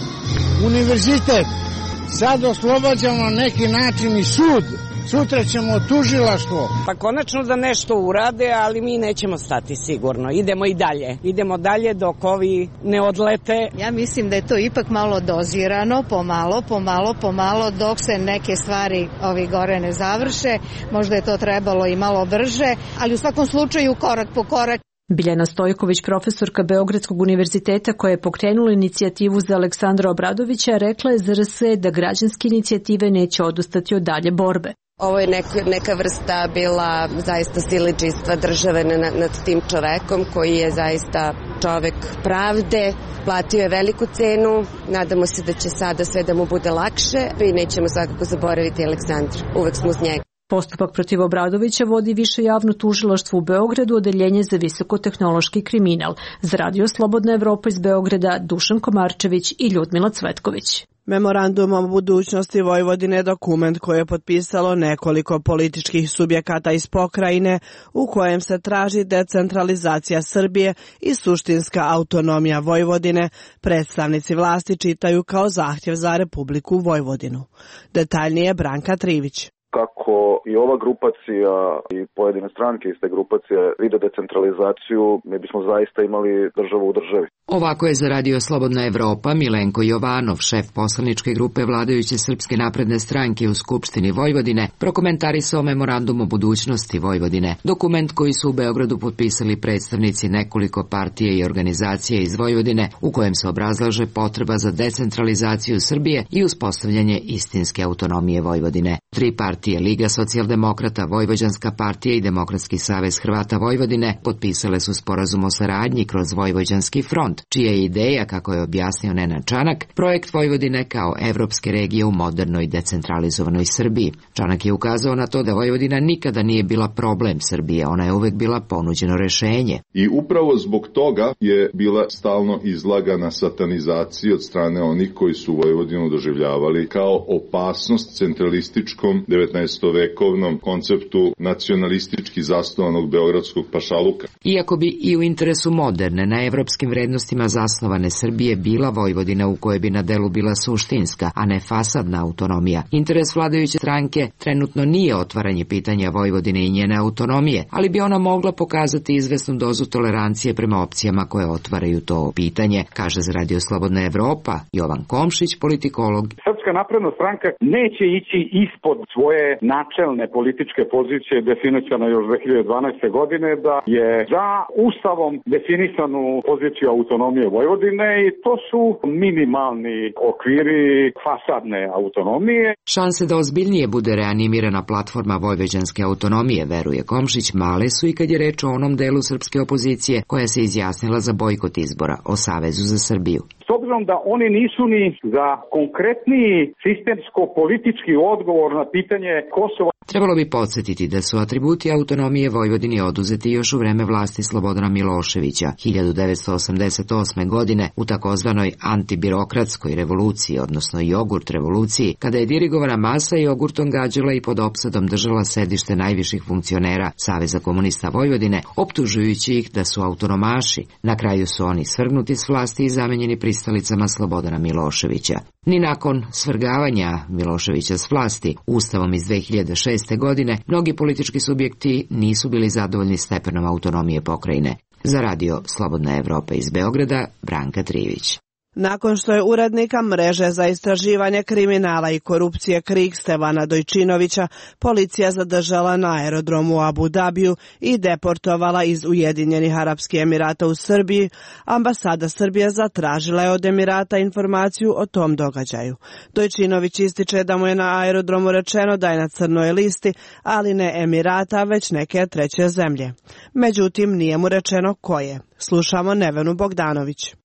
univerzitet, sad oslobađamo na neki način i sud. Sutra ćemo tužilaštvo. Pa konačno da nešto urade, ali mi nećemo stati sigurno. Idemo i dalje. Idemo dalje dok ovi ne odlete. Ja mislim da je to ipak malo dozirano, pomalo, pomalo, pomalo, dok se neke stvari ovi gore ne završe. Možda je to trebalo i malo brže, ali u svakom slučaju korak po korak. Biljana Stojković, profesorka Beogradskog univerziteta koja je pokrenula inicijativu za Aleksandra Obradovića, rekla je za R S da građanske inicijative neće odustati od dalje borbe. Ovo je neka, neka vrsta bila zaista siledžijstva države nad, nad tim čovekom koji je zaista čovek pravde, platio je veliku cenu, nadamo se da će sada sve da mu bude lakše i nećemo svakako zaboraviti Aleksandra, uvek smo uz njega. Postupak protiv Obradovića vodi Više javno tužilaštvo u Beogradu, odeljenje za visokotehnološki kriminal. Za Radio Slobodna Evropa iz Beograda, Dušan Komarčević i Ljudmila Cvetković. Memorandum o budućnosti Vojvodine je dokument koji je potpisalo nekoliko političkih subjekata iz pokrajine u kojem se traži decentralizacija Srbije i suštinska autonomija Vojvodine, predstavnici vlasti čitaju kao zahtjev za Republiku Vojvodinu. Detaljnije Branka Trivić. Kako i ova grupacija i pojedine stranke iz te grupacije vide decentralizaciju, mi bismo zaista imali državu u državi. Ovako je za Radio Slobodna Evropa Milenko Jovanov, šef poslaničke grupe vladajuće Srpske napredne stranke u Skupštini Vojvodine, prokomentarisao memorandum o budućnosti Vojvodine. Dokument koji su u Beogradu potpisali predstavnici nekoliko partije i organizacije iz Vojvodine, u kojem se obrazlaže potreba za decentralizaciju Srbije i uspostavljanje istinske autonomije Vojvodine. Tri partije, Liga socijaldemokrata, Vojvođanska partija i Demokratski savez Hrvata Vojvodine, potpisale su sporazum o saradnji kroz Vojvođanski front, čija je ideja, kako je objasnio Nenad Čanak, projekt Vojvodine kao evropske regije u modernoj decentralizovanoj Srbiji. Čanak je ukazao na to da Vojvodina nikada nije bila problem Srbije, ona je uvek bila ponuđeno rešenje. I upravo zbog toga je bila stalno izlagana satanizaciji od strane onih koji su Vojvodinu doživljavali kao opasnost centralističkom devetnaestovekovnom konceptu nacionalistički zasnovanog beogradskog pašaluka. Iako bi i u interesu moderne, na evropskim vrednostima zasnovane Srbije bila Vojvodina u kojoj bi na delu bila suštinska, a ne fasadna autonomija, interes vladajuće stranke trenutno nije otvaranje pitanja Vojvodine i njene autonomije, ali bi ona mogla pokazati izvesnu dozu tolerancije prema opcijama koje otvaraju to pitanje, kaže za Radio Slobodna Evropa Jovan Komšić, politikolog. Srpska napredna stranka neće ići ispod svoje načelne političke pozicije definisane još dve hiljade dvanaeste. godine da je za ustavom definisanu poziciju autonomije Vojvodine i to su minimalni okviri fasadne autonomije. Šanse da ozbiljnije bude reanimirana platforma vojvođanske autonomije, veruje Komšić, male su i kad je reč o onom delu srpske opozicije koja se izjasnila za bojkot izbora o Savezu za Srbiju. S obzirom da oni nisu ni za konkretniji sistemsko-politički odgovor na pitanje Kosova. Trebalo bi podsjetiti da su atributi autonomije Vojvodini oduzeti još u vreme vlasti Slobodana Miloševića hiljadu devetsto osamdeset osme. godine u takozvanoj antibirokratskoj revoluciji, odnosno jogurt revoluciji, kada je dirigovana masa jogurtom gađala i pod opsadom držala sedište najviših funkcionera Saveza komunista Vojvodine, optužujući ih da su autonomaši. Na kraju su oni svrgnuti s vlasti i zamenjeni pristalicama Slobodana Miloševića. Ni nakon svrgavanja Miloševića s vlasti, Ustavom iz dve hiljade šeste. godine, mnogi politički subjekti nisu bili zadovoljni stepenom autonomije pokrajine. Za Radio Slobodna Evropa iz Beograda, Branka Trivić. Nakon što je urednika mreže za istraživanje kriminala i korupcije KRIK Stevana Dojčinovića policija zadržala na aerodromu u Abu Dabiju i deportovala iz Ujedinjenih Arapskih Emirata u Srbiji, ambasada Srbije zatražila je od Emirata informaciju o tom događaju. Dojčinović ističe da mu je na aerodromu rečeno da je na crnoj listi, ali ne Emirata, već neke treće zemlje. Međutim, nije mu rečeno koje. Slušamo Nevenu Bogdanović.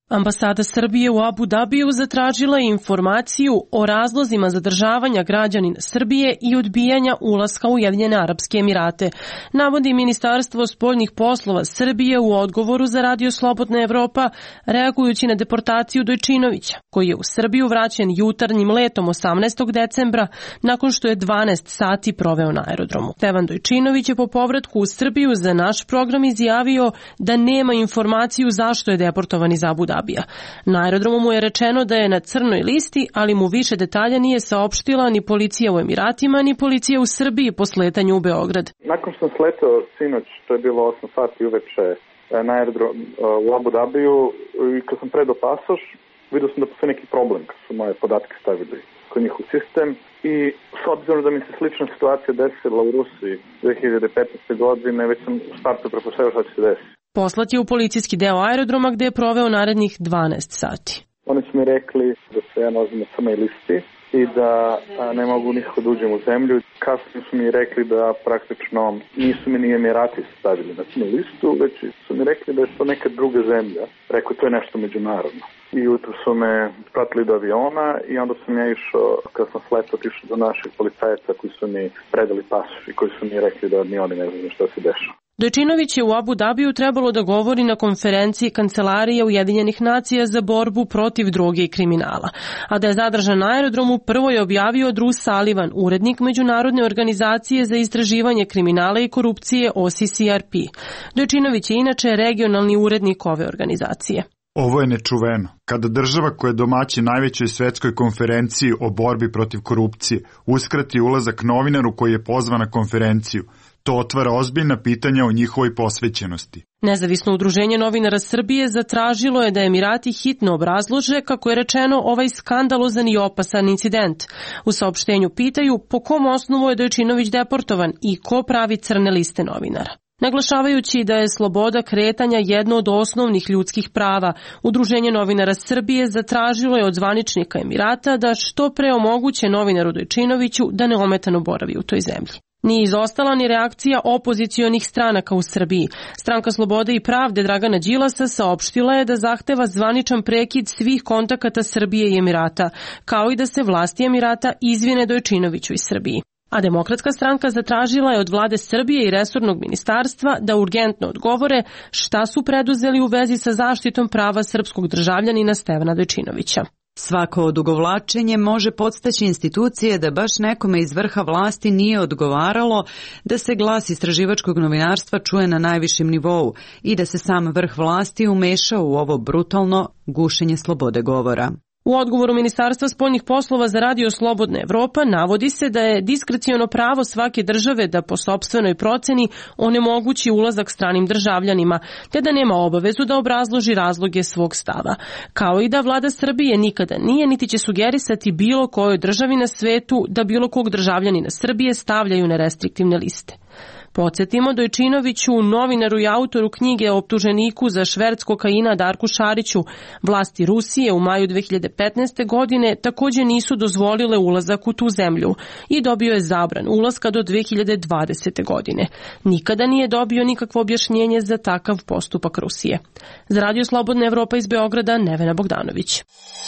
Ambasada Srbije u Abu Dabiju zatražila je informaciju o razlozima zadržavanja građanina Srbije i odbijanja ulaska u Ujedinjene Arapske Emirate, navodi Ministarstvo spoljnih poslova Srbije u odgovoru za Radio Slobodna Evropa, reagujući na deportaciju Dojčinovića, koji je u Srbiju vraćen jutarnjim letom osamnaestog decembra nakon što je dvanaest sati proveo na aerodromu. Stevan Dojčinović je po povratku u Srbiju za naš program izjavio da nema informaciju zašto je deportovan iz Abu Dabija. Na aerodromu mu je rečeno da je na crnoj listi, ali mu više detalja nije saopštila ni policija u Emiratima, ni policija u Srbiji po sletanju u Beograd. Nakon što sam sletao sinoć, to je bilo osam sati uveče na aerodrom u Abu Dabiju, i kad sam predao pasoš, vidio sam da postoji neki problem kad su moje podatke stavili kod njih u sistem i s obzirom da mi se slična situacija desila u Rusiji dve hiljade petnaeste. godine, već sam u startu prepostavio šta će se desiti. Poslat je u policijski deo aerodroma gde je proveo narednih dvanaest sati. Oni su mi rekli da se ja nalazim na crnoj listi i da a, ne mogu nikako da uđem u zemlju. Kasnije su mi rekli da praktično nisu mi ni Emirati stavili na crnu listu, već su mi rekli da je to neka druga zemlja. Rekao, to je nešto međunarodno. I jutro su me pratili do aviona i onda sam ja išao, kad sam sletao, išao do naših policajaca koji su mi predali pasoš i koji su mi rekli da ni oni ne znaju šta se dešava. Dojčinović je u Abu Dabiju trebalo da govori na konferenciji Kancelarije Ujedinjenih nacija za borbu protiv droge i kriminala. A da je zadržan na aerodromu, prvo je objavio Drew Sullivan, urednik Međunarodne organizacije za istraživanje kriminala i korupcije O C C R P. Dojčinović je inače regionalni urednik ove organizacije. Ovo je nečuveno. Kada država koja domaći najvećoj svetskoj konferenciji o borbi protiv korupcije uskrati ulazak novinaru koji je pozvan na konferenciju, to otvara ozbiljna pitanja o njihovoj posvećenosti. Nezavisno udruženje novinara Srbije zatražilo je da Emirati hitno obrazlože, kako je rečeno, ovaj skandalozan i opasan incident. U saopštenju pitaju po kom osnovu je Dojčinović deportovan i ko pravi crne liste novinara. Naglašavajući da je sloboda kretanja jedno od osnovnih ljudskih prava, Udruženje novinara Srbije zatražilo je od zvaničnika Emirata da što pre omoguće novinaru Dojčinoviću da neometano boravi u toj zemlji. Nije izostala ni reakcija opozicionih stranaka u Srbiji. Stranka Slobode i pravde Dragana Đilasa saopštila je da zahteva zvaničan prekid svih kontakata Srbije i Emirata, kao i da se vlasti Emirata izvine Dojčinoviću iz Srbiji. A Demokratska stranka zatražila je od vlade Srbije i resornog ministarstva da urgentno odgovore šta su preduzeli u vezi sa zaštitom prava srpskog državljanina Stevana Dojčinovića. Svako odugovlačenje može podstaći institucije da baš nekome iz vrha vlasti nije odgovaralo da se glas istraživačkog novinarstva čuje na najvišem nivou i da se sam vrh vlasti umešao u ovo brutalno gušenje slobode govora. U odgovoru Ministarstva spoljnih poslova za Radio Slobodna Evropa navodi se da je diskreciono pravo svake države da po sopstvenoj proceni onemogući ulazak stranim državljanima, te da nema obavezu da obrazloži razloge svog stava, kao i da vlada Srbije nikada nije niti će sugerisati bilo kojoj državi na svetu da bilo kog državljanina Srbije stavljaju na restriktivne liste. Podsjetimo, Dojčinoviću, novinaru i autoru knjige o optuženiku za šverc kokaina Darku Šariću, vlasti Rusije u maju dve hiljade petnaeste. godine također nisu dozvolile ulazak u tu zemlju i dobio je zabran ulaska do dve hiljade dvadesete. godine. Nikada nije dobio nikakvo objašnjenje za takav postupak Rusije. Za Radio Slobodna Evropa iz Beograda, Nevena Bogdanović.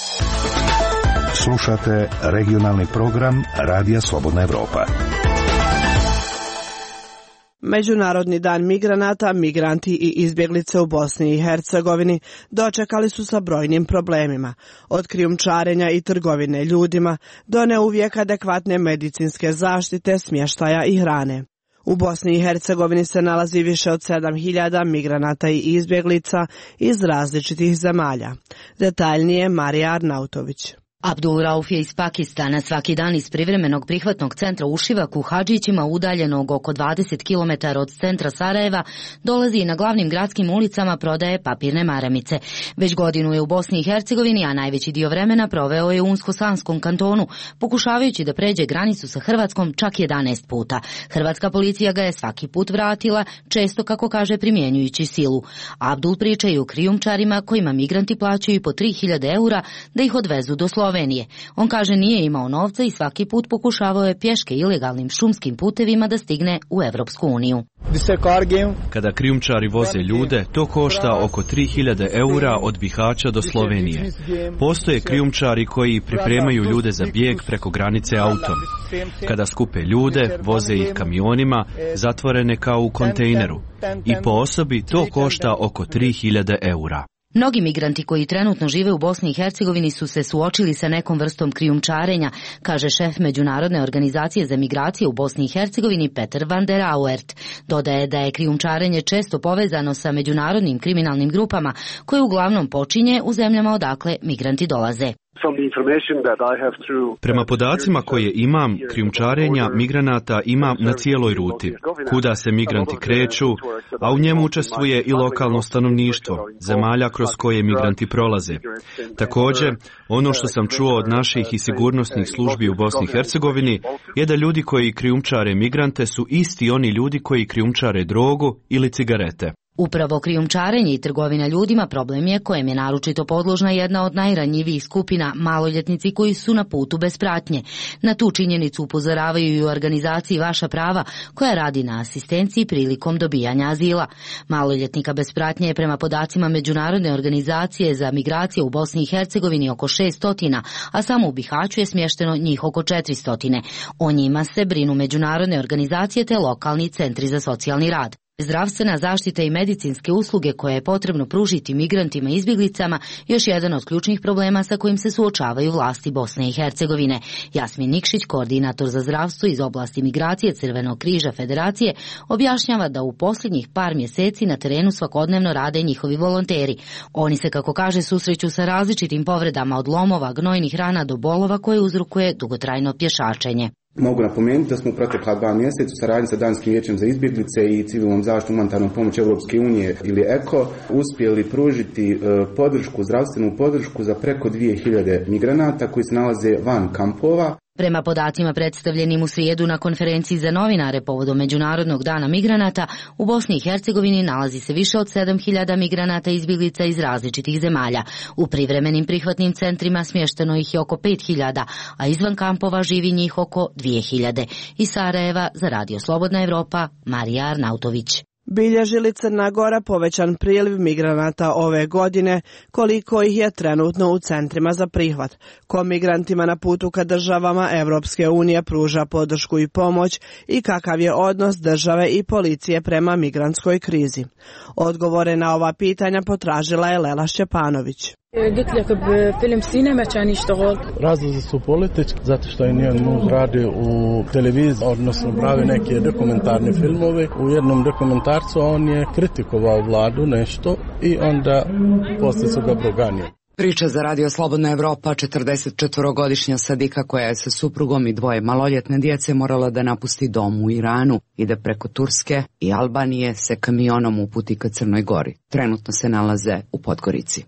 Slušate regionalni program Radija Slobodna Evropa. Međunarodni dan migranata, migranti i izbjeglice u Bosni i Hercegovini dočekali su sa brojnim problemima, od krijumčarenja i trgovine ljudima do neuvijek adekvatne medicinske zaštite, smještaja i hrane. U Bosni i Hercegovini se nalazi više od sedam hiljada migranata i izbjeglica iz različitih zemalja. Detaljnije Marija Arnautović. Abdul Rauf je iz Pakistana. Svaki dan iz privremenog prihvatnog centra u Šivaku, Hadžićima, udaljenog oko dvadeset kilometara od centra Sarajeva, dolazi i na glavnim gradskim ulicama prodaje papirne maramice. Već godinu je u Bosni i Hercegovini, a najveći dio vremena proveo je u Unsko-Sanskom kantonu, pokušavajući da pređe granicu sa Hrvatskom čak jedanaest puta. Hrvatska policija ga je svaki put vratila, često, kako kaže, primjenjujući silu. Abdul priča i o krijumčarima kojima migranti plaćaju po tri hiljade eura da ih odvezu do Slovenije. Slovenije. On kaže nije imao novca i svaki put pokušavao je pješke ilegalnim šumskim putevima da stigne u Evropsku uniju. Kada krijumčari voze ljude, to košta oko tri hiljade eura od Bihaća do Slovenije. Postoje krijumčari koji pripremaju ljude za bijeg preko granice autom. Kada skupe ljude, voze ih kamionima, zatvorene kao u kontejneru. I po osobi to košta oko tri hiljade eura. Mnogi migranti koji trenutno žive u Bosni i Hercegovini su se suočili sa nekom vrstom krijumčarenja, kaže šef Međunarodne organizacije za migracije u Bosni i Hercegovini Peter van der Auert. Dodaje da je krijumčarenje često povezano sa međunarodnim kriminalnim grupama koje uglavnom počinje u zemljama odakle migranti dolaze. Prema podacima koje imam, krijumčarenja migranata ima na cijeloj ruti, kuda se migranti kreću, a u njemu učestvuje i lokalno stanovništvo, zemalja kroz koje migranti prolaze. Također, ono što sam čuo od naših i sigurnosnih službi u Bosni i Hercegovini je da ljudi koji krijumčare migrante su isti oni ljudi koji krijumčare drogu ili cigarete. Upravo krijumčarenje i trgovina ljudima problem je kojem je naročito podložna jedna od najranjivijih skupina, maloljetnici koji su na putu bez pratnje. Na tu činjenicu upozoravaju i u organizaciji Vaša prava, koja radi na asistenciji prilikom dobijanja azila. Maloljetnika bez pratnje je prema podacima Međunarodne organizacije za migracije u Bosni i Hercegovini oko šesto, a samo u Bihaću je smješteno njih oko četiristo. O njima se brinu međunarodne organizacije te lokalni centri za socijalni rad. Zdravstvena zaštita i medicinske usluge koje je potrebno pružiti migrantima i izbjeglicama još jedan od ključnih problema sa kojim se suočavaju vlasti Bosne i Hercegovine. Jasmin Nikšić, koordinator za zdravstvo iz oblasti migracije Crvenog križa Federacije, objašnjava da u posljednjih par mjeseci na terenu svakodnevno rade njihovi volonteri. Oni se, kako kaže, susreću sa različitim povredama od lomova, gnojnih rana do bolova koje uzrokuje dugotrajno pješačenje. Mogu napomenuti da smo u protekla dva mjeseca u saradnji sa Danskim vijećem za izbjeglice i civilnom zaštitom humanitarnom pomoć Europske unije ili E K O uspjeli pružiti e, podršku, zdravstvenu podršku za preko dvije hiljade migranata koji se nalaze van kampova. Prema podacima predstavljenim u srijedu na konferenciji za novinare povodom Međunarodnog dana migranata, u Bosni i Hercegovini nalazi se više od sedam hiljada migranata i izbjeglica iz različitih zemalja. U privremenim prihvatnim centrima smješteno ih je oko pet hiljada, a izvan kampova živi njih oko dvije hiljade. Iz Sarajeva za Radio Slobodna Evropa, Marija Arnautović. Bilježi li Crna Gora povećan priliv migranata ove godine, koliko ih je trenutno u centrima za prihvat? Ko migrantima na putu ka državama Evropske unije pruža podršku i pomoć i kakav je odnos države i policije prema migrantskoj krizi? Odgovore na ova pitanja potražila je Lela Šćepanović. Razlozi su politički, zato što je njen muž radi u televiziji, odnosno pravi neke dokumentarne filmove. U jednom dokumentarcu on je kritikovao vladu nešto i onda poslije su ga proganjali. Priča za Radio Slobodna Evropa, četrdesetčetvorogodišnja Sadika koja je sa suprugom i dvoje maloljetne djece morala da napusti dom u Iranu i da preko Turske i Albanije se kamionom uputi ka Crnoj Gori. Trenutno se nalaze u Podgorici.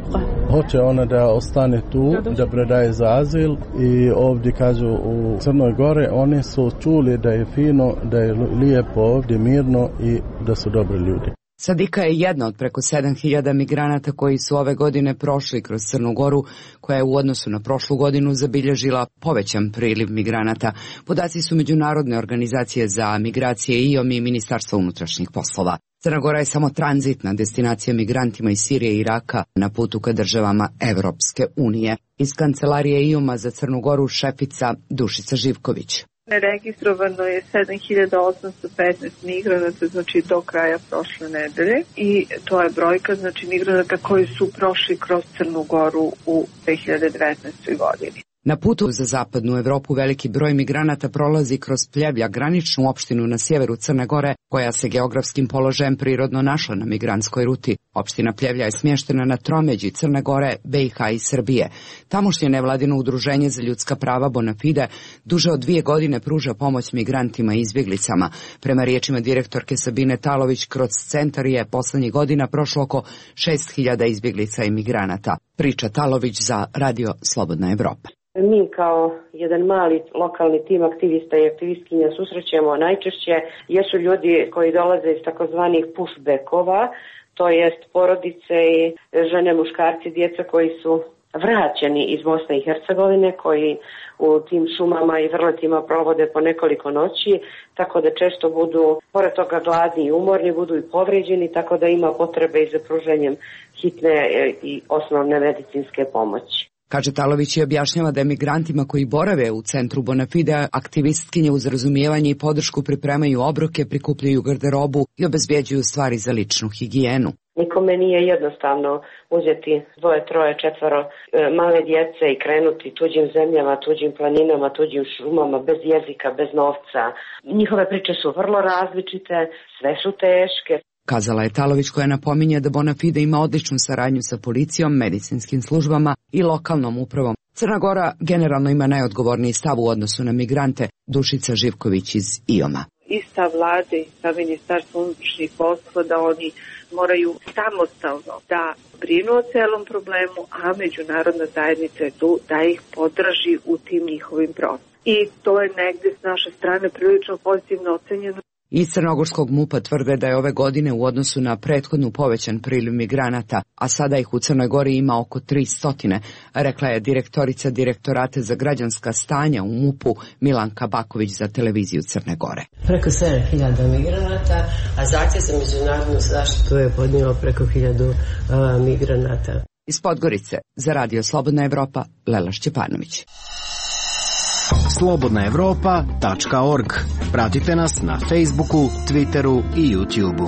Hoće ona da ostane tu, da predaje za azil i ovdje kažu u Crnoj Gori oni su čuli da je fino, da je lijepo ovdje, mirno i da su dobri ljudi. Sadika je jedna od preko sedam hiljada migranata koji su ove godine prošli kroz Crnu Goru, koja je u odnosu na prošlu godinu zabilježila povećan priliv migranata. Podaci su Međunarodne organizacije za migracije I O M i Ministarstva unutrašnjih poslova. Crna Gora je samo tranzitna destinacija migrantima iz Sirije i Iraka na putu ka državama Evropske unije. Iz kancelarije I O M-a za Crnu Goru šefica Dušica Živković. Registrovano je sedam hiljada osamsto petnaest migranata, znači do kraja prošle nedelje, i to je brojka, znači migranata koji su prošli kroz Crnu Goru u dve hiljade devetnaestoj godini. Na putu za zapadnu Evropu veliki broj migranata prolazi kroz Pljevlja, graničnu opštinu na sjeveru Crne Gore, koja se geografskim položajem prirodno našla na migrantskoj ruti. Opština Pljevlja je smještena na tromeđi Crne Gore, B i H i Srbije. Tamošnje nevladino udruženje za ljudska prava Bonafide duže od dvije godine pruža pomoć migrantima i izbjeglicama. Prema riječima direktorke Sabine Talović, kroz centar je poslednjih godina prošlo oko šest hiljada izbjeglica i migranata. Priča Talović za Radio Slobodna Evropa. Mi kao jedan mali lokalni tim aktivista i aktivistkinja susrećemo najčešće jesu ljudi koji dolaze iz takozvanih pushbackova, to jest porodice i žene, muškarci, djeca koji su vraćeni iz Bosne i Hercegovine koji u tim šumama i vrletima provode po nekoliko noći, tako da često budu, pored toga gladni i umorni, budu i povređeni, tako da ima potrebe i za pruženjem hitne i osnovne medicinske pomoći. Kaže Talović i objašnjava da emigrantima koji borave u centru Bonafide aktivistkinje uz razumijevanje i podršku pripremaju obroke, prikupljaju garderobu i obezbjeđuju stvari za ličnu higijenu. Nikome nije jednostavno uzeti dvoje, troje, četvoro male djece i krenuti tuđim zemljama, tuđim planinama, tuđim šumama, bez jezika, bez novca. Njihove priče su vrlo različite, sve su teške. Kazala je Talović, koja napominje da Bonafide ima odličnu saradnju sa policijom, medicinskim službama i lokalnom upravom. Crna Gora generalno ima najodgovorniji stav u odnosu na migrante. Dušica Živković iz I O M-a. I sa vlade i sa ministarstvom unutrašnjih poslova da oni moraju samostalno da brinu o celom problemu, a međunarodna zajednica je tu da ih podrži u tim njihovim procesima. I to je negde s naše strane prilično pozitivno ocenjeno. Iz crnogorskog MUP-a tvrde da je ove godine u odnosu na prethodnu povećan priliv migranata, a sada ih u Crnoj Gori ima oko tristo, rekla je direktorica Direktorata za građanska stanja u MUP-u Milanka Baković za televiziju Crne Gore. Preko sedam hiljada migranata, a zahtjev za međunarodnu zaštitu je podnijelo preko hiljadu uh, migranata. Iz Podgorice za Radio Slobodna Evropa, Lela Šćepanović. slobodna evropa tačka org. Pratite nas na Facebooku, Twitteru i YouTubeu.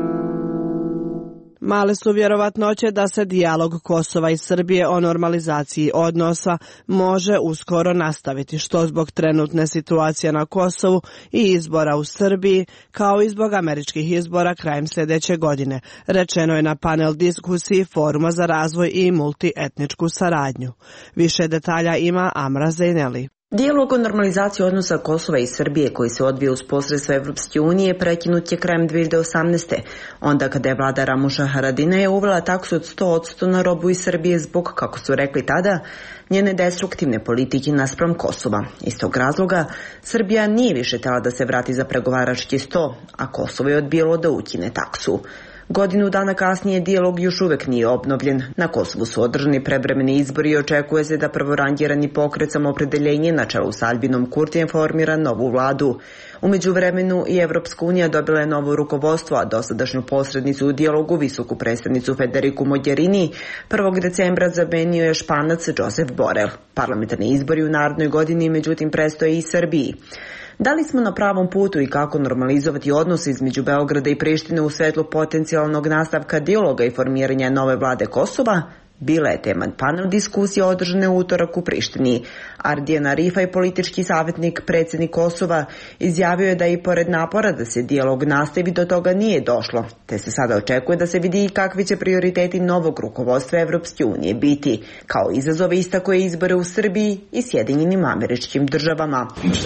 Male su vjerovatnoće da se dijalog Kosova i Srbije o normalizaciji odnosa može uskoro nastaviti, što zbog trenutne situacije na Kosovu i izbora u Srbiji, kao i zbog američkih izbora krajem sljedeće godine, rečeno je na panel diskusiji Foruma za razvoj i multietničku saradnju. Više detalja ima Amra Zejneli. Dijalog o normalizaciji odnosa Kosova i Srbije koji se odvija uz posredstvo Evropske unije prekinut je krajem dvije hiljade osamnaeste. onda kada je vlada Ramuša Haradinaja uvela taksu od sto posto na robu iz Srbije zbog, kako su rekli tada, njene destruktivne politike naspram Kosova. Iz tog razloga Srbija nije više htjela da se vrati za pregovarački sto, a Kosovo je odbijalo da ukine taksu. Godinu dana kasnije dijalog još uvek nije obnovljen. Na Kosovu su održani prevremeni izbori i očekuje se da prvorangirani pokret Samoopredeljenje na čelu s Albinom Kurtijem formira novu vladu. U međuvremenu i Evropska unija dobila je novo rukovodstvo, a dosadašnju posrednicu u dijalogu, visoku predstavnicu Federiku Mogherini, prvog decembra zamenio je Španac Josef Borrell. Parlamentarni izbori u narednoj godini međutim predstoje i Srbiji. Da li smo na pravom putu i kako normalizovati odnose između Beograda i Prištine u svetlu potencijalnog nastavka dijaloga i formiranja nove vlade Kosova? Bila je tema panel diskusije održane u utorak u Prištini. Ardijan Arifaj, politički savjetnik, predsjednik Kosova, izjavio je da i pored napora da se dijalog nastavi do toga nije došlo, te se sada očekuje da se vidi i kakvi će prioriteti novog rukovodstva Evropske unije biti. Kao izazove istako je izbore u Srbiji i Sjedinjenim Američkim Državama.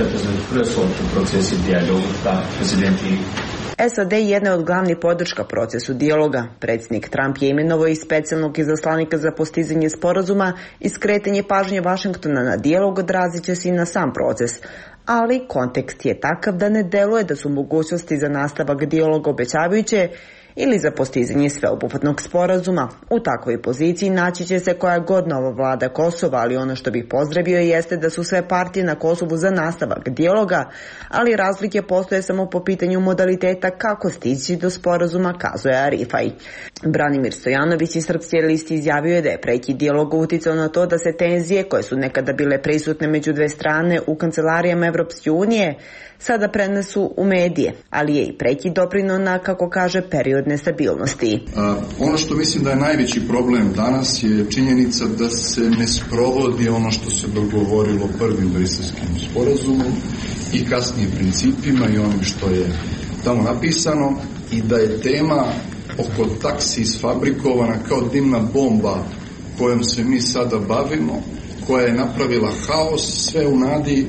S A D jedna je od glavnih podrška procesu dijaloga. Predsjednik Trump je imenovao i specijalnog izaslanika za postizanje sporazuma i skretanje pažnje Vašingtona na dijalog odrazit će se i na sam proces. Ali kontekst je takav da ne deluje da su mogućnosti za nastavak dijaloga obećavajuće ili za postizanje sveobuhvatnog sporazuma. U takvoj poziciji naći će se koja god nova vlada Kosova, ali ono što bih pozdravio jeste da su sve partije na Kosovu za nastavak dijaloga, ali razlike postoje samo po pitanju modaliteta kako stići do sporazuma, kazuje Arifaj. Branimir Stojanović iz Srpske listi izjavio je da je prekid dijaloga uticao na to da se tenzije koje su nekada bile prisutne među dve strane u kancelarijama Evropske unije sada prenesu u medije, ali je i prekid doprineo na, kako kaže, period nestabilnosti. A, ono što mislim da je najveći problem danas je činjenica da se ne sprovodi ono što se dogovorilo prvim Briselskim sporazumom i kasnije principima i onim što je tamo napisano, i da je tema oko taksi isfabrikovana kao dimna bomba kojom se mi sada bavimo, koja je napravila haos, sve u nadi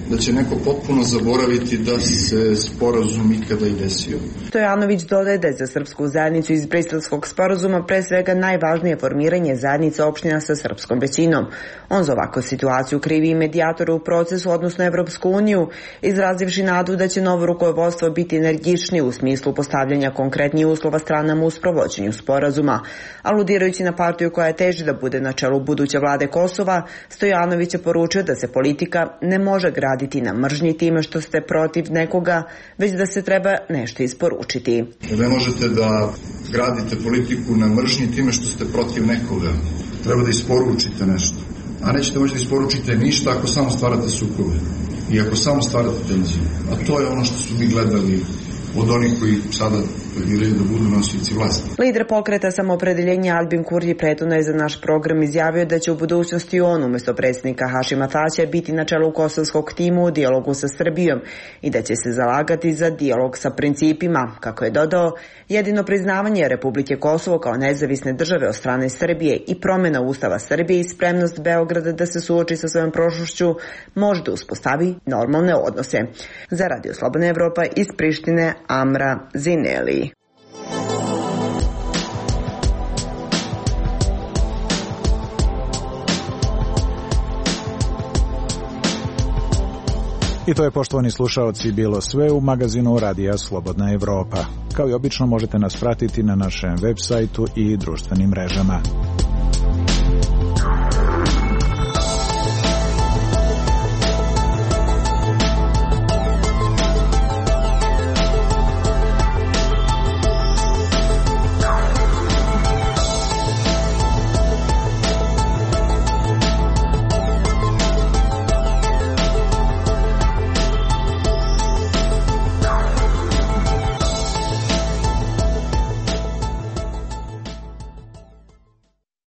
da će neko potpuno zaboraviti da se sporazum ikada i desio. Stojanović dodaje da je za srpsku zajednicu iz Briselskog sporazuma pre svega najvažnije formiranje zajednice opština sa srpskom većinom. On za ovakvu situaciju krivi i medijatore u procesu, odnosno Evropsku uniju, izrazivši nadu da će novo rukovodstvo biti energičnije u smislu postavljanja konkretnijih uslova stranama u sprovođenju sporazuma. Aludirajući na partiju koja teži da bude na čelu buduće vlade Kosova, Stojanović je poručio da se politika ne može graditi na mržnji time što ste protiv nekoga, već da se treba nešto isporučiti. Ne možete da gradite politiku na mržnji time što ste protiv nekoga. Treba da isporučite nešto. A nećete moći da isporučite ništa ako samo stvarate sukobe i ako samo stvarate tenziju. A to je ono što su mi gledali od onih koji sada planiraju da budu nosioci vlasti. Lider pokreta Samoopredeljenja Albin Kurti prethodno je za naš program izjavio da će u budućnosti on umjesto predsjednika Hašima Tačija biti na čelu kosovskog tima u dijalogu sa Srbijom i da će se zalagati za dijalog sa principima. Kako je dodao, jedino priznavanje Republike Kosovo kao nezavisne države od strane Srbije i promjena Ustava Srbije i spremnost Beograda da se suoči sa svojom prošlošću može da uspostavi normalne odnose. Za Radio Slobodna Evropa iz Prištine, Amra Zineli. I to je, poštovani slušaoci, bilo sve u magazinu Radija Slobodna Evropa. Kao i obično možete nas pratiti na našem web sajtu i društvenim mrežama.